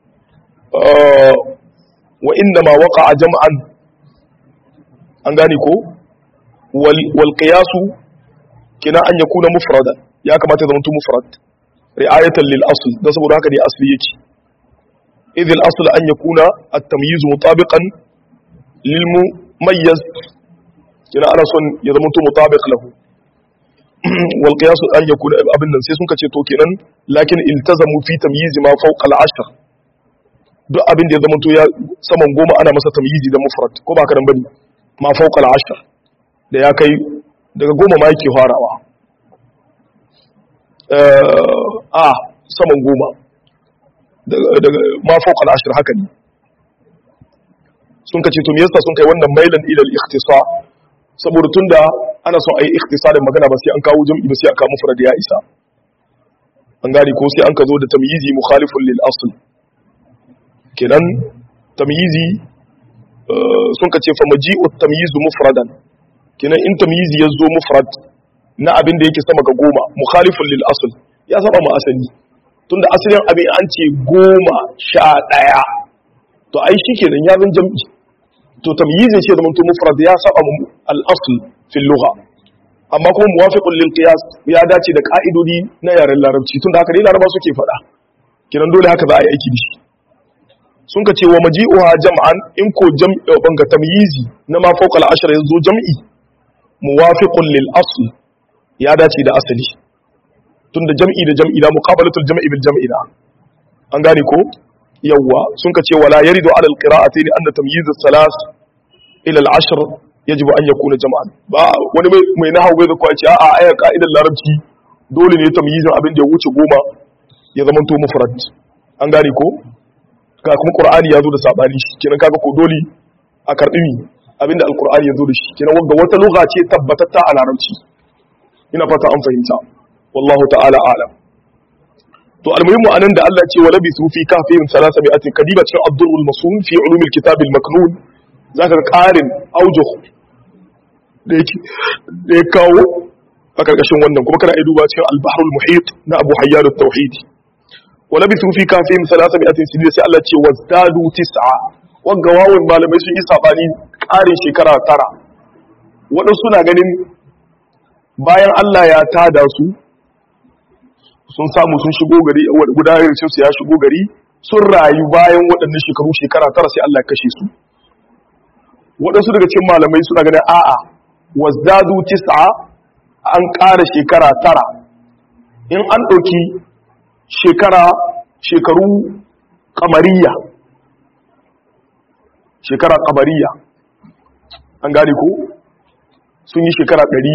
wa inna ma waqa'a jam'an an gane ko wal qiyasu kina an yakuna mufradan ya kamata zama mufrad ri'ayatan lil asl da saboda haka ne asli yake idh al asl an yakuna at tamyiz mutabiqan lil mumayyiz kina ana son ya zama mutabiq lahu wal qiyas an yakuna abin nan sai sun kace to kenan lakin iltazamu fi tamyiz ma fawqa al ashr duk abin da ya zama to ya saman goma ana masa tamyizi da mufrad ko ba ka dan bane ma fawqa al ashr da ya kai daga goma ma yake farawa a saman goma daga ma fawqa al ashr haka ne sun kace to me yasa sun kai wannan mailan ila al ikhtisa saboda tunda ana son ayi ikhtisarin magana ba sai an kawo jam'i ba sai aka mufrad ya isa an gane ko sai an ka zo da tamyizi mukhalifun lil asl kenan tamyizi sun kace fa maji'u tamyizu mufradan kenan in tamyizi yazo mufrad na abin da yake sama ga goma mukhalifun lil asl ya saba mu asali tunda asalin abin an ce goma sha daya to ai shikenan ya zan jam'i to tamyizin shi da mutum mufrad ya saba mu al asl fil lugha amma kuma muwafiqun lil qiyas ya dace da ka'idodi na yaren larabci tunda haka dai laraba suke faɗa kiran dole haka za a yi aiki da shi sun ka ce wa maji'uha jam'an in ko jam'i banga tamyizi na ma fawqa al ashra yazo jam'i muwafiqun lil asl ya dace da asali tunda jam'i da jam'i da muqabalatul jam'i bil jam'i da an gane ko yawwa sun ka ce wala yaridu ala al qira'atayn anna tamyiz al salas ila al ashr yajibu an yakuna jam'an ba wani mai nahawu bai zakwa ce a'a ayar ka'idar larabci dole ne tamyizin abin da ya wuce goma ya zama to mufrad an gane ko ga kuma qur'ani ya zo da sabani shi kenan kaga ko dole a karbi abinda alqur'ani ya zo da shi kenan wanda wata lugha ce tabbatatta a larabci ina fata an fahimta wallahu ta'ala a'lam to almuhimmu anan da Allah ce wa labisu fi kafihim salasami'atin kadiba cikin ad-durrul masun fi ulumil kitab al-maknun zaka ga qarin aujuh da yake da ya kawo a karkashin wannan kuma kana duba cikin al-bahrul muhit na Abu Hayyan at-Tauhid wa labisu fi kafihim salasami'atin sinina sai Allah ce wazdadu tis'a wagga wawun malamai sun yi sabani ƙarin shekara tara. Waɗansu na ganin bayan Allah ya tada su sun samu sun shigo gari gudanar su ya shigo gari sun rayu bayan waɗannan shekaru shekara tara sai Allah ya kashe su. Waɗansu daga cikin malamai suna ganin a'a wazdadu tis'a an ƙara shekara tara. In an ɗauki shekara shekaru kamariya shekara kamariya an gane ko sun yi shekara ɗari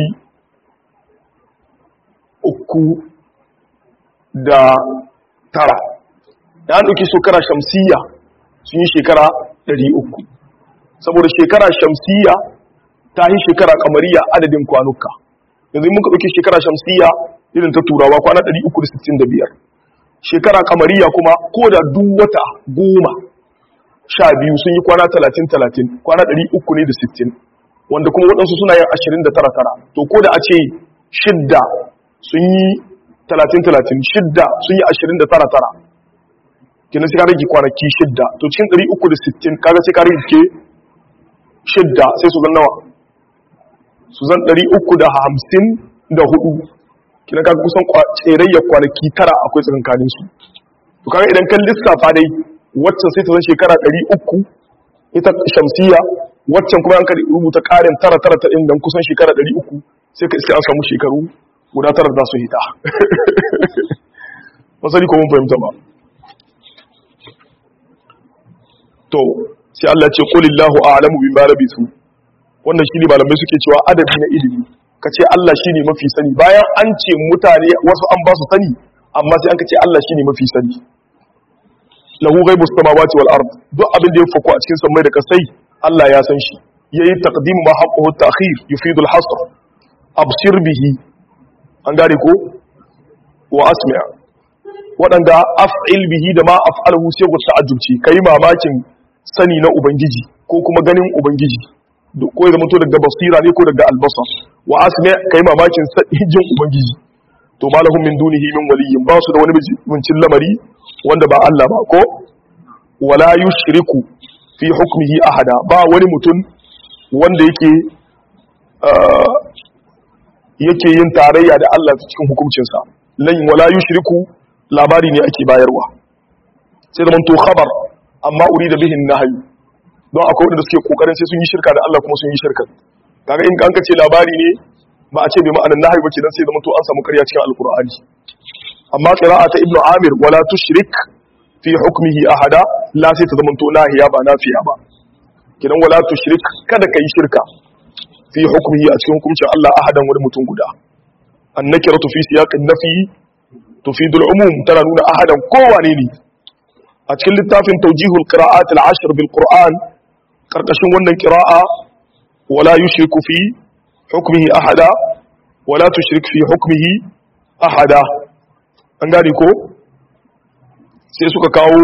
uku da tara. Da an ɗauki shekara shamsiya sun yi shekara ɗari uku saboda shekara shamsiya ta yi shekara kamariya adadin kwanuka. Yanzu muka ɗauki shekara shamsiya irin ta turawa kwana ɗari uku da sittin da biyar. Shekara kamariya kuma ko da duk wata goma sha biyu sun yi kwana talatin talatin kwana ɗari uku ne da sittin wanda kuma waɗansu suna yin ashirin da tara tara. To ko da a ce shidda sun yi talatin talatin shidda sun yi ashirin da tara tara kenan sai ka rage kwanaki shidda. To cikin ɗari uku da sittin kaga sai ka rage shidda sai su zan nawa su zan ɗari uku da hamsin da hudu kina kaga kusan tserayyar kwanaki tara akwai tsakankanin su. To kaga idan kan lissafa dai waccan sai ta zan shekara ɗari uku ita shamsiya waccan kuma an ka rubuta ƙarin tara tara ta inda kusan shekara ɗari uku sai ka iska an samu shekaru guda tara za su hita. Masali ko mun fahimta ba. To sai Allah ce qulillahu a'lamu bima labisu. Wannan shine malamai suke cewa adabi na ilimi. Kace Allah shine mafi sani bayan an ce mutane wasu an ba su sani amma sai an kace Allah shine mafi sani. Lahu ghaibus samawati wal ard. Duk abin da ya fako a cikin sammai da kasai Allah ya san shi. Yayi taqdim ma haqquhu at-ta'khir yufidu al-hasr. Absir bihi. An gane ko wa asmi' wadanda af'il bihi da ma af'aluhu sai ku ta'ajjubci kai mamakin sani na ubangiji ko kuma ganin ubangiji ko ya zamanto daga basira ne ko daga albasa wa asmi kai mamakin jin ubangiji to malahum min dunihi min waliyyin ba su da wani bincin lamari wanda ba Allah ba ko wala yushriku fi hukmihi ahada ba wani mutum wanda yake yake yin tarayya da Allah cikin hukuncinsa lan wala yushriku labari ne ake bayarwa sai zamanto khabar amma urida bihin nahyi don akwai wanda suke kokarin sai sun yi shirka da Allah kuma sun yi shirka kaga in an kace labari ne ba a ce bai ma'anar nahyi ba kenan sai da mutu an samu ƙarya cikin alqur'ani amma qira'ata ibnu amir wala tushrik fi hukmihi ahada la sai ta zamanto nahiya ba nafiya ba kenan wala tushrik kada kai shirka fi hukmihi a cikin hukuncin Allah ahadan wani mutum guda annakiratu fi siyaqin nafi tufidul umum tana nuna ahadan kowane ne a cikin littafin tawjihul qira'at al-ashr bil qur'an karkashin wannan qira'a wala yushriku fi hukmihi ahada wala tushrik fi hukmihi ahada an gane ko sai suka kawo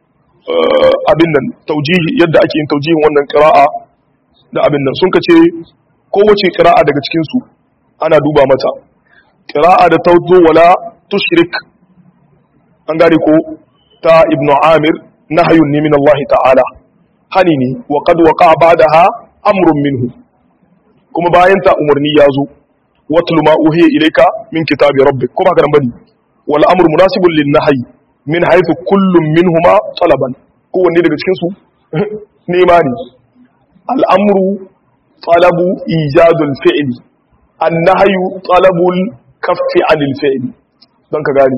abin nan tawjihi yadda ake yin tawjihin wannan qira'a da abin nan sun kace kowace qira'a daga cikin su ana duba mata qira'a da tawzu wala tushrik an gane ko ta ibn amir nahyun ne min Allah ta'ala hani ne wa qad waqa ba'daha amrun minhu kuma bayan ta umarni yazo watlu ma uhiya ilayka min kitabi rabbik kuma haka nan bane wal amru munasibun lin nahy min haythu kullun minhuma talaban kowanne daga cikin su nema ne al amru talabu ijadul fi'li an nahyu talabul kaffi anil fi'li dan ka gani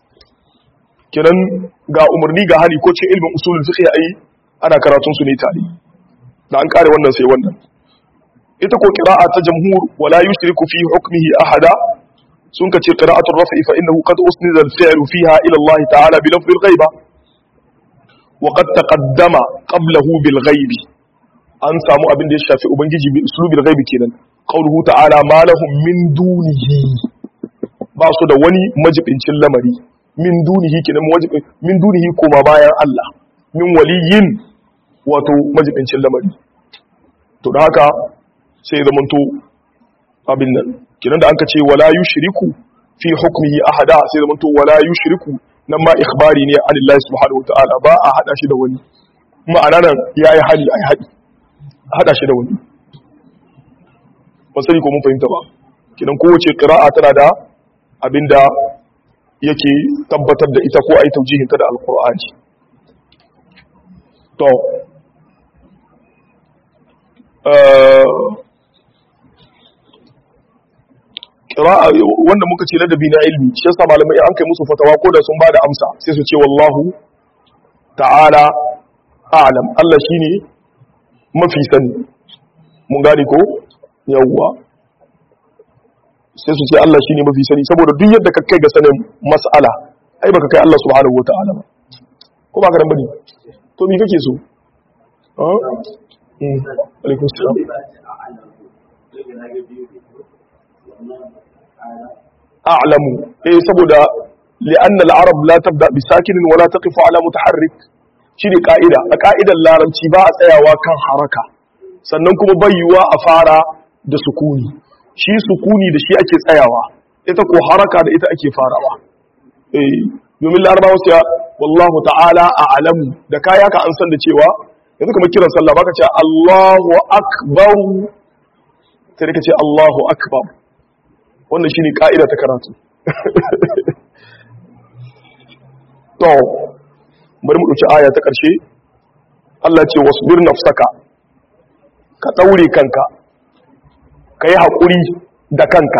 kiran ga umarni ga hali ko cikin ilmin usulul fiqh ai ana karatun su ne tare da an kare wannan sai wannan ita ko qira'a ta jamhur wala yushriku fi hukmihi ahada sun kace qira'atul raf'i fa innahu qad usnida al-fi'lu fiha ila Allah ta'ala bi lafzi al-ghaiba wa qad taqaddama qablahu bil ghaibi an samu abin da ya shafi ubangiji bi uslubil ghaibi kenan qawluhu ta'ala ma lahum min dunihi ba su da wani majibincin lamari min dunihi kenan wajibin min dunihi koma bayan Allah min waliyin wato majibincin lamari to da haka sai zamanto abin nan kenan da anka ce wala yushriku fi hukmihi ahada sai zamanto wala yushriku nan ma ikhbari ne anillahi subhanahu wataala ba a hada shi da wani ma'ana nan yayi hali ai hadi hada shi da wani ba sai ko mun fahimta ba kidan kowace qira'a tana da abinda yake tabbatar da ita ko ai taujihin ta da alqur'ani to qira'a wanda muka ce ladabi na ilmi shi yasa malamai an kai musu fatawa ko da sun bada amsa sai su ce wallahu ta'ala a'lam Allah shine mafi sani mun gane ko yawwa sai su ce Allah shine mafi sani saboda duk yadda ka kai ga sanin mas'ala ai baka kai Allah subhanahu wata'ala ba ko ba ka dan bane to me kake so ah eh alaikum salam a'lamu eh saboda li'anna al-arab la tabda bi sakinin wa la taqifu ala mutaharrik shine ka'ida a ka'idar larabci ba a tsayawa kan haraka sannan kuma bayyuwa a fara da sukuni shi sukuni da shi ake tsayawa ita ko haraka da ita ake farawa eh domin larabawa sai wallahu ta'ala a'lamu da kaya ka an san da cewa yanzu kamar kiran sallah baka ce Allahu akbar sai ka ce Allahu akbar wannan shine ka'ida ta karatu to bari mu dauki aya ta karshe Allah ce wasbir nafsaka ka daure kanka kai hakuri da kanka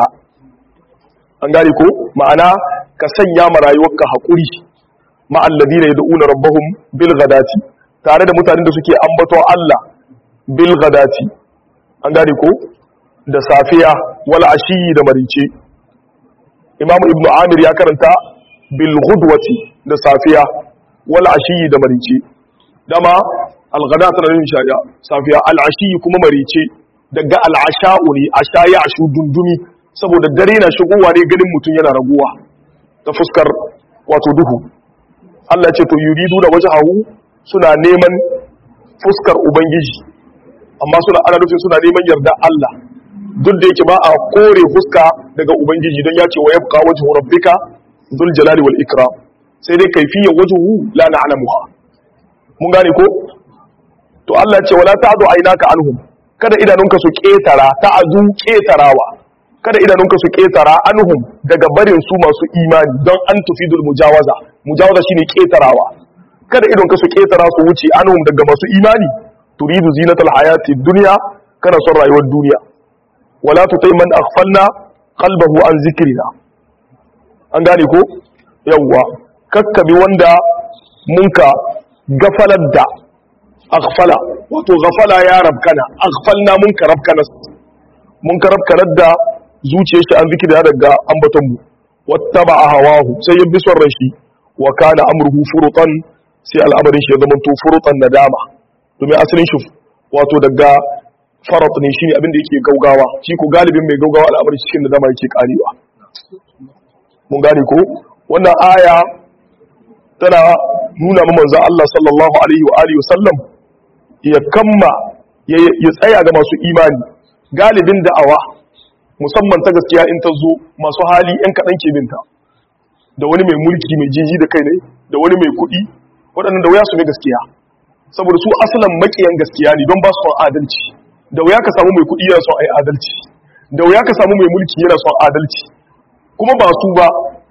an gane ko ma'ana ka sanya ma rayuwarka hakuri ma alladina yad'una rabbahum bil ghadati tare da mutanen da suke ambaton Allah bil ghadati an gane ko da safiya wal ashi da marice Imam Ibn Amir ya karanta bil ghudwati da safiya wal ashi da marice dama al ghadatu da nishaya safiya al ashi kuma marice daga al asha'u ne asha ya ashu dundumi saboda dare na shigowa ne ganin mutun yana raguwa ta fuskar wato duhu Allah ce to yuridu da wajhahu suna neman fuskar ubangiji amma suna ana nufin suna neman yarda Allah duk da yake ba a kore fuska daga ubangiji don ya ce wa yabqa wajhu rabbika dhul jalali wal ikram sai dai kaifiyar wajhu la na'lamuha mun gane ko to Allah ce wala ta'du aynaka anhum kada idanunka su ketara ta'azu ketarawa kada idanunka su ketara anhum daga barin su masu imani don an tufidul mujawaza mujawaza shine ketarawa kada idonka su ketara su wuce anhum daga masu imani turidu zinatal hayati dunya kana son rayuwar duniya wala tutai man aghfalna qalbahu an zikrina an gane ko yawwa kakkabi wanda munka gafalar da aghfala wato ghafala ya rabkana aghfalna munka rabkana munka rabkana da zuciyar shi an zikira daga ambaton mu wattaba hawahu sai ya bi son ran shi wa kana amruhu furutan sai al'amarin shi ya zama to furutan nadama domin asalin shi wato daga farat ne shine abin da yake gaugawa shi ko galibin mai gaugawa al'amarin cikin nadama yake karewa mun gane ko wannan aya tana nuna mu manzon Allah sallallahu alaihi wa alihi wasallam ya kamma ya tsaya ga masu imani galibin da'awa musamman ta gaskiya in ta zo masu hali yan kaɗan ke binta da wani mai mulki mai jiji da kai ne da wani mai kuɗi waɗannan da wuya su ne gaskiya saboda su asalin makiyan gaskiya ne don ba su son adalci da wuya ka samu mai kuɗi yana son ai adalci da wuya ka samu mai mulki yana son adalci kuma ba su ba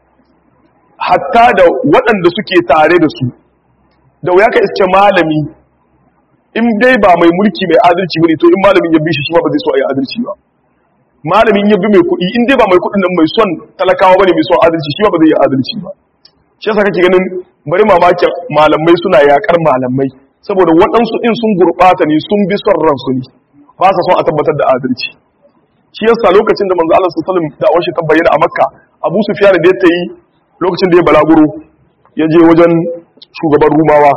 hatta da waɗanda suke tare da su da wuya ka iske malami in dai ba mai mulki mai adalci bane to in malamin ya bi shi shi ma ba zai so ai adalci ba malamin ya bi mai kuɗi in dai ba mai kuɗin nan mai son talakawa bane mai son adalci shi ma ba zai yi adalci ba shi yasa kake ganin bari mamakin malamai suna yakar malamai saboda waɗansu in sun gurɓata ne sun bi son ransu ne ba sa son a tabbatar da adalci shi yasa lokacin da manzo Allah sallallahu alaihi wasallam da awashi ta bayyana a Makka Abu Sufyan da ya tayi lokacin da ya balaguro ya je wajen shugaban Rumawa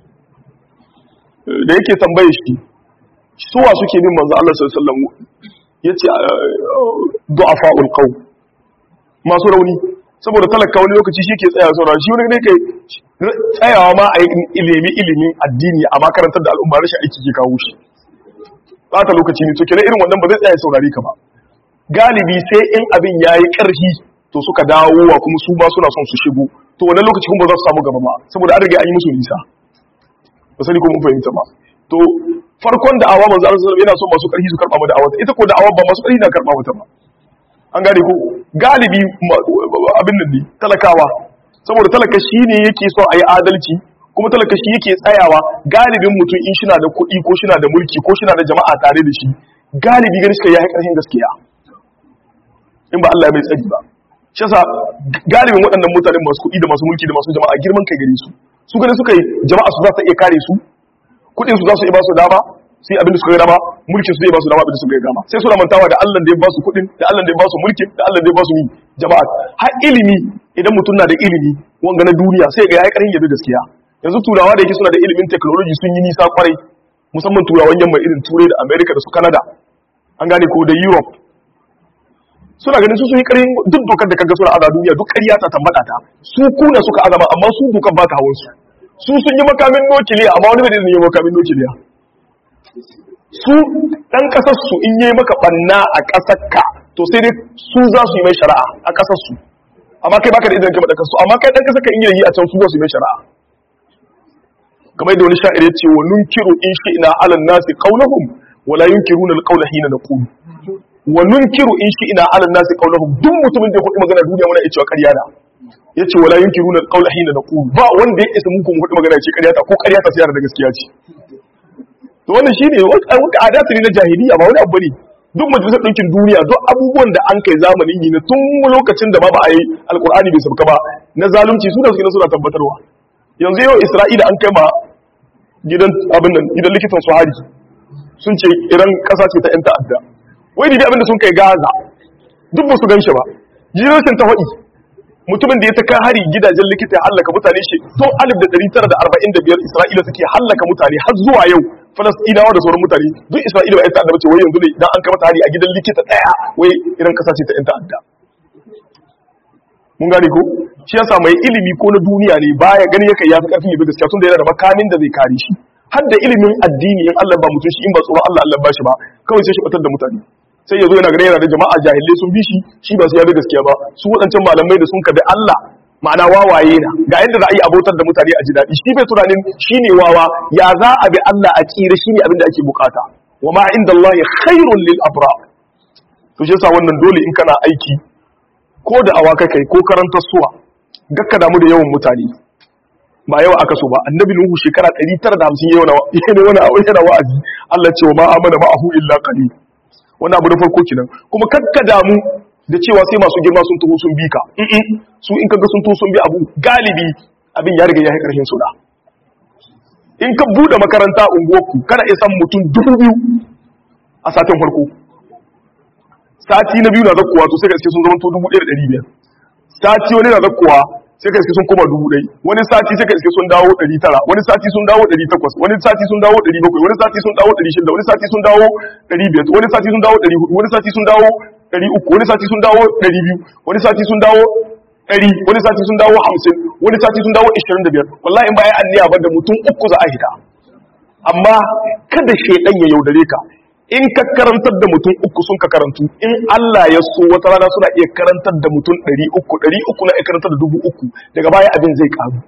da yake tambaye shi suwa suke bin manzo Allah sallallahu alaihi wasallam yace du'afa'ul qawm masu rauni saboda talaka wani lokaci shi ke tsaya saurara shi wani ne kai tsayawa ma a ilimi ilimin addini a makarantar da al'umma rashin aiki ke kawo shi bata lokaci ne to kenan irin wannan ba zai tsaya saurari ka ba galibi sai in abin yayi karfi to suka dawo wa kuma su ba suna son su shigo to wannan lokaci kuma ba za su samu gaba ba saboda an riga an yi musu nisa ba sani ko mun fahimta ba to farkon da'awa manzo Allah sallallahu alaihi wasallam yana son masu ƙarfi su karba mu da'awa ita ko da'awa ba masu ƙarfi na karba mata ba an gane ko galibi abin nan ne talakawa saboda talaka shine yake so a yi adalci kuma talaka shi yake tsayawa galibin mutum in shina da kuɗi ko shina da mulki ko shina da jama'a tare da shi galibi gani suka yi ƙarfin gaskiya in ba Allah mai tsari ba shi yasa galibin waɗannan mutanen masu kuɗi da masu mulki da masu jama'a girman kai gare su su gani suka yi jama'a su za su iya kare su kuɗin su za su iya ba su dama sai abin da suka yi dama mulkin su zai ba su dama abin da suka yi dama sai su mantawa da Allah da ya ba su kuɗin da Allah da ya ba su mulkin da Allah da ya ba su jama'a har ilimi idan mutum na da ilimi wanga na duniya sai ga yayi ƙarfin yadda gaskiya yanzu turawa da yake suna da ilimin technology sun yi nisa kwarai musamman turawan yamma irin turai da America da su Canada an gane ko da Europe suna ganin su sun yi ƙarin duk dokar da kaga suna aza duniya duk ƙarya ta tambata ta su kuna suka azama amma su dokar ba ta hawan su su sun yi makamin nukiliya amma wani bai da yi makamin nukiliya su dan kasar su in yi maka banna a kasar ka to sai dai su za su yi mai shari'a a kasar su amma kai baka da idan kai madaka su amma kai dan kasar ka in yi a can su za su yi mai shari'a kamar da wani sha'ir ya ce wa nunkiru in shi'na ala nasi qawluhum wala yunkiruna alqawla hina naqulu wa nunkiru in shi'na ala nasi qawluhum duk mutumin da ya faɗi magana duniya muna iya cewa ƙarya da yace wala yunkiruna alqawla hina naqulu ba wanda ya isa mun kuma faɗi magana ya ce ƙarya ta ko ƙarya ta sayar da gaskiya ce to wannan shine wata adatu ne na jahiliya ba wani abu ne duk majalisar ɗinkin duniya duk abubuwan da an kai zamanin yi na tun lokacin da ma ba a yi alkur'ani bai sabka ba na zalunci su da suke suna tabbatarwa yanzu yau isra'ila an kai ma gidan abin nan gidan likitan su hari sun ce iran ƙasa ce ta 'yan ta'adda wai da abin da sun kai gaza duk ba su gan shi ba jirashin ta faɗi mutumin da ya ta kai hari gidajen likita ya hallaka mutane shi tun alif da ɗari tara da arba'in da biyar isra'ila suke hallaka mutane har zuwa yau falastinawa da sauran mutane duk isra'ila ba 'yan ta'adda ba ce wai yanzu ne idan an kai mata hari a gidan likita ɗaya wai iran ƙasa ce ta 'yan ta'adda mun gane ko shi yasa mai ilimi ko na duniya ne baya gani yake ya fi karfin yabi gaskiya tun da yana da makamin da zai kare shi har da ilimin addini in Allah ba mutum shi in ba tsoron Allah Allah ba shi ba kawai sai shi batar da mutane sai yazo yana gani yana da jama'a jahilai sun bi shi shi ba su yabi gaskiya ba su wadancan malamai da sun kabe Allah ma'ana wawaye na ga yadda za a yi abotar da mutane a ji daɗi shi bai tunanin shine wawa ya za a bi Allah a tsira shine abin da ake bukata wa ma inda Allah khairul lil abrar to shi yasa wannan dole in kana aiki ko da awaka kai ko karantar suwa gakka damu da yawan mutane ba yawa aka so ba annabi nuhu shekara ɗari tara da hamsin yawa yana wani abu yana wa'azi Allah ce wa ma amana ma'ahu illa qalil wannan abu da farko kenan kuma kakka damu da cewa sai masu girma sun taho sun bi ka su in kaga sun taho sun bi abu galibi abin ya riga ya yi karshen suda in ka bude makaranta unguwarku kana iya san mutum dubu biyu a satin farko sati na biyu na zakkowa to sai ka iske sun zama to dubu ɗaya da ɗari biyar sati wani na zakkowa sai ka iske sun koma dubu ɗai wani sati sai ka iske sun dawo ɗari tara wani sati sun dawo ɗari takwas wani sati sun dawo ɗari bakwai wani sati sun dawo ɗari shida wani sati sun dawo ɗari biyar wani sati sun dawo ɗari hudu wani sati sun dawo ɗari uku wani sati sun dawo ɗari biyu wani sati sun dawo ɗari wani sati sun dawo hamsin wani sati sun dawo ishirin da biyar wallahi in ba ya anniya ba da mutum uku za a hita amma kada shaidan ya yaudare ka in ka karantar da mutum uku sun ka karantu in Allah ya so wata rana suna iya karantar da mutum ɗari uku ɗari uku na iya karantar da dubu uku daga baya abin zai karu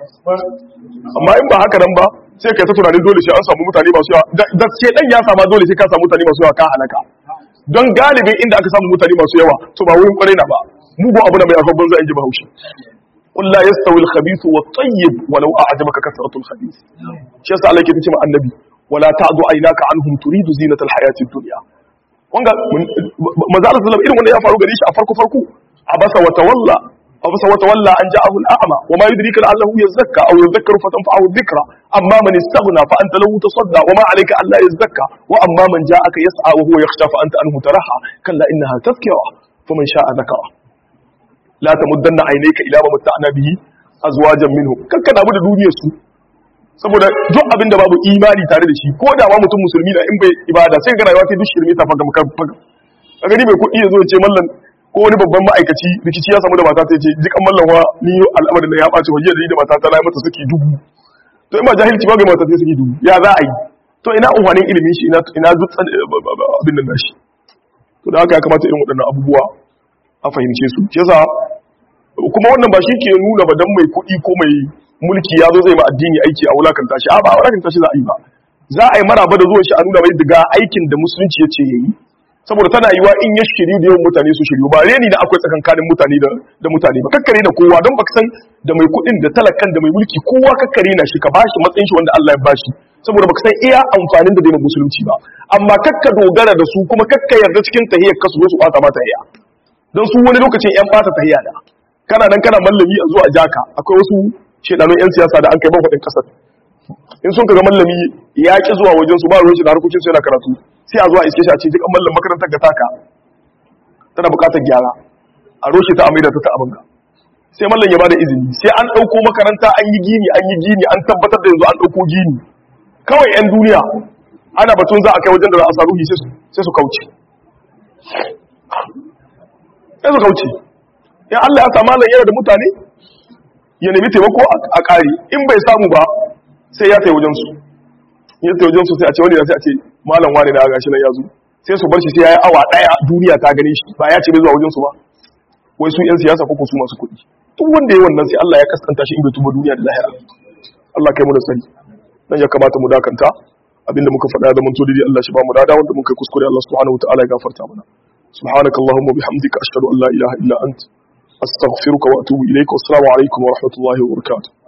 amma in ba haka nan ba sai ka ta tunanin dole sai an samu mutane masu yawa da sai dan ya sama dole sai ka samu mutane masu yawa ka halaka don galibin inda aka samu mutane masu yawa to ba wurin kwarai na ba mugu abu da mai akwai banza in ji bahaushe قل لا يستوي الخبيث والطيب ولو أعجبك كثرة الخبيث شيء سأل لك تجمع النبي ولا تعد عيناك عنهم تريد زينة الحياة الدنيا wanga manzo sallam irin wanda ya faru gare shi a farko farko abasa wa tawalla abasa wa tawalla an ja'ahu al-a'ma wa ma yudrika la'allahu yazakka aw yadhakkaru fatanfa'ahu adh-dhikra amma man istaghna fa anta lahu tasadda wa ma 'alayka alla yazakka wa amma man ja'aka yas'a wa huwa yakhsha fa anta anhu taraha kalla innaha tadhkira faman sha'a dhakara la tamuddanna 'aynayka ila ma matta'na bihi azwajan minhum kanka damu da duniyar su saboda duk abin da babu imani tare da shi ko da ma mutum musulmi na in bai ibada sai ga rayuwa ta duk shirme ta faga faga a gani mai kuɗi ya zo ya ce mallan ko wani babban ma'aikaci rikici ya samu da mata ta ce jikan mallan wa ni al'amarin da ya ɓace wa jiya da mata ta na mata suke dubu to in ba jahilci ba ga mata ta suke dubu ya za a yi to ina unhwanin ilimin shi ina ina dutsen abin nan nashi to da haka ya kamata irin waɗannan abubuwa a fahimce su shi yasa kuma wannan ba shi ke nuna ba dan mai kuɗi ko mai mulki ya zo zai ma addini aiki a wulakanta shi a ba wulakanta shi za a yi ba za a yi maraba da zuwan shi a nuna mai daga aikin da musulunci ya ce yayi saboda tana yiwa in ya shiryu da yawan mutane su shiryu ba reni da akwai tsakankanin mutane da mutane ba kakkare na kowa don baka san da mai kuɗin da talakan da mai mulki kowa kakkare na shi ka bashi matsayin shi wanda Allah ya bashi saboda baka san iya amfanin da zai ma musulunci ba amma kakka dogara da su kuma kakka yarda cikin tahiyyar ka su zo su bata ma tahiyya don su wani lokacin yan bata tahiyya da kana nan kana mallami a zuwa jaka akwai wasu shedanun yan siyasa da an kai ban kuɗin kasar in sun kaga mallami ya ki zuwa wajen su ba ruwan shi da harkokin su yana karatu sai a zuwa iske shi a ce duk mallam makarantar ga taka tana bukatar gyara a roshe ta amai da ta abin ga sai mallam ya bada izini sai an dauko makaranta an yi gini an yi gini an tabbatar da yanzu an dauko gini kawai yan duniya ana batun za a kai wajen da za a sa ruhi sai su kauce sai su kauce in Allah ya sa mallam yana da mutane ya nemi taimako a kare in bai samu ba sai ya tai wajen su ya tai wajen su sai a ce wani sai a ce malam wani da gashi nan ya zo sai su bar shi sai yayi awa daya duniya ta gane shi ba ya ce bai zuwa wajen su ba wai su yan siyasa ko su masu kuɗi duk wanda yayi wannan sai Allah ya kaskanta shi in bai tuba duniya da lahira Allah kai mu da sani dan ya kamata mu dakanta abinda muka faɗa da mun to dai Allah shi ba mu dada wanda muka yi kuskure Allah subhanahu wataala ya gafarta mana subhanakallahumma bihamdika ashhadu an la ilaha illa anta astaghfiruka wa atubu ilayka wassalamu alaikum wa rahmatullahi wa barakatuh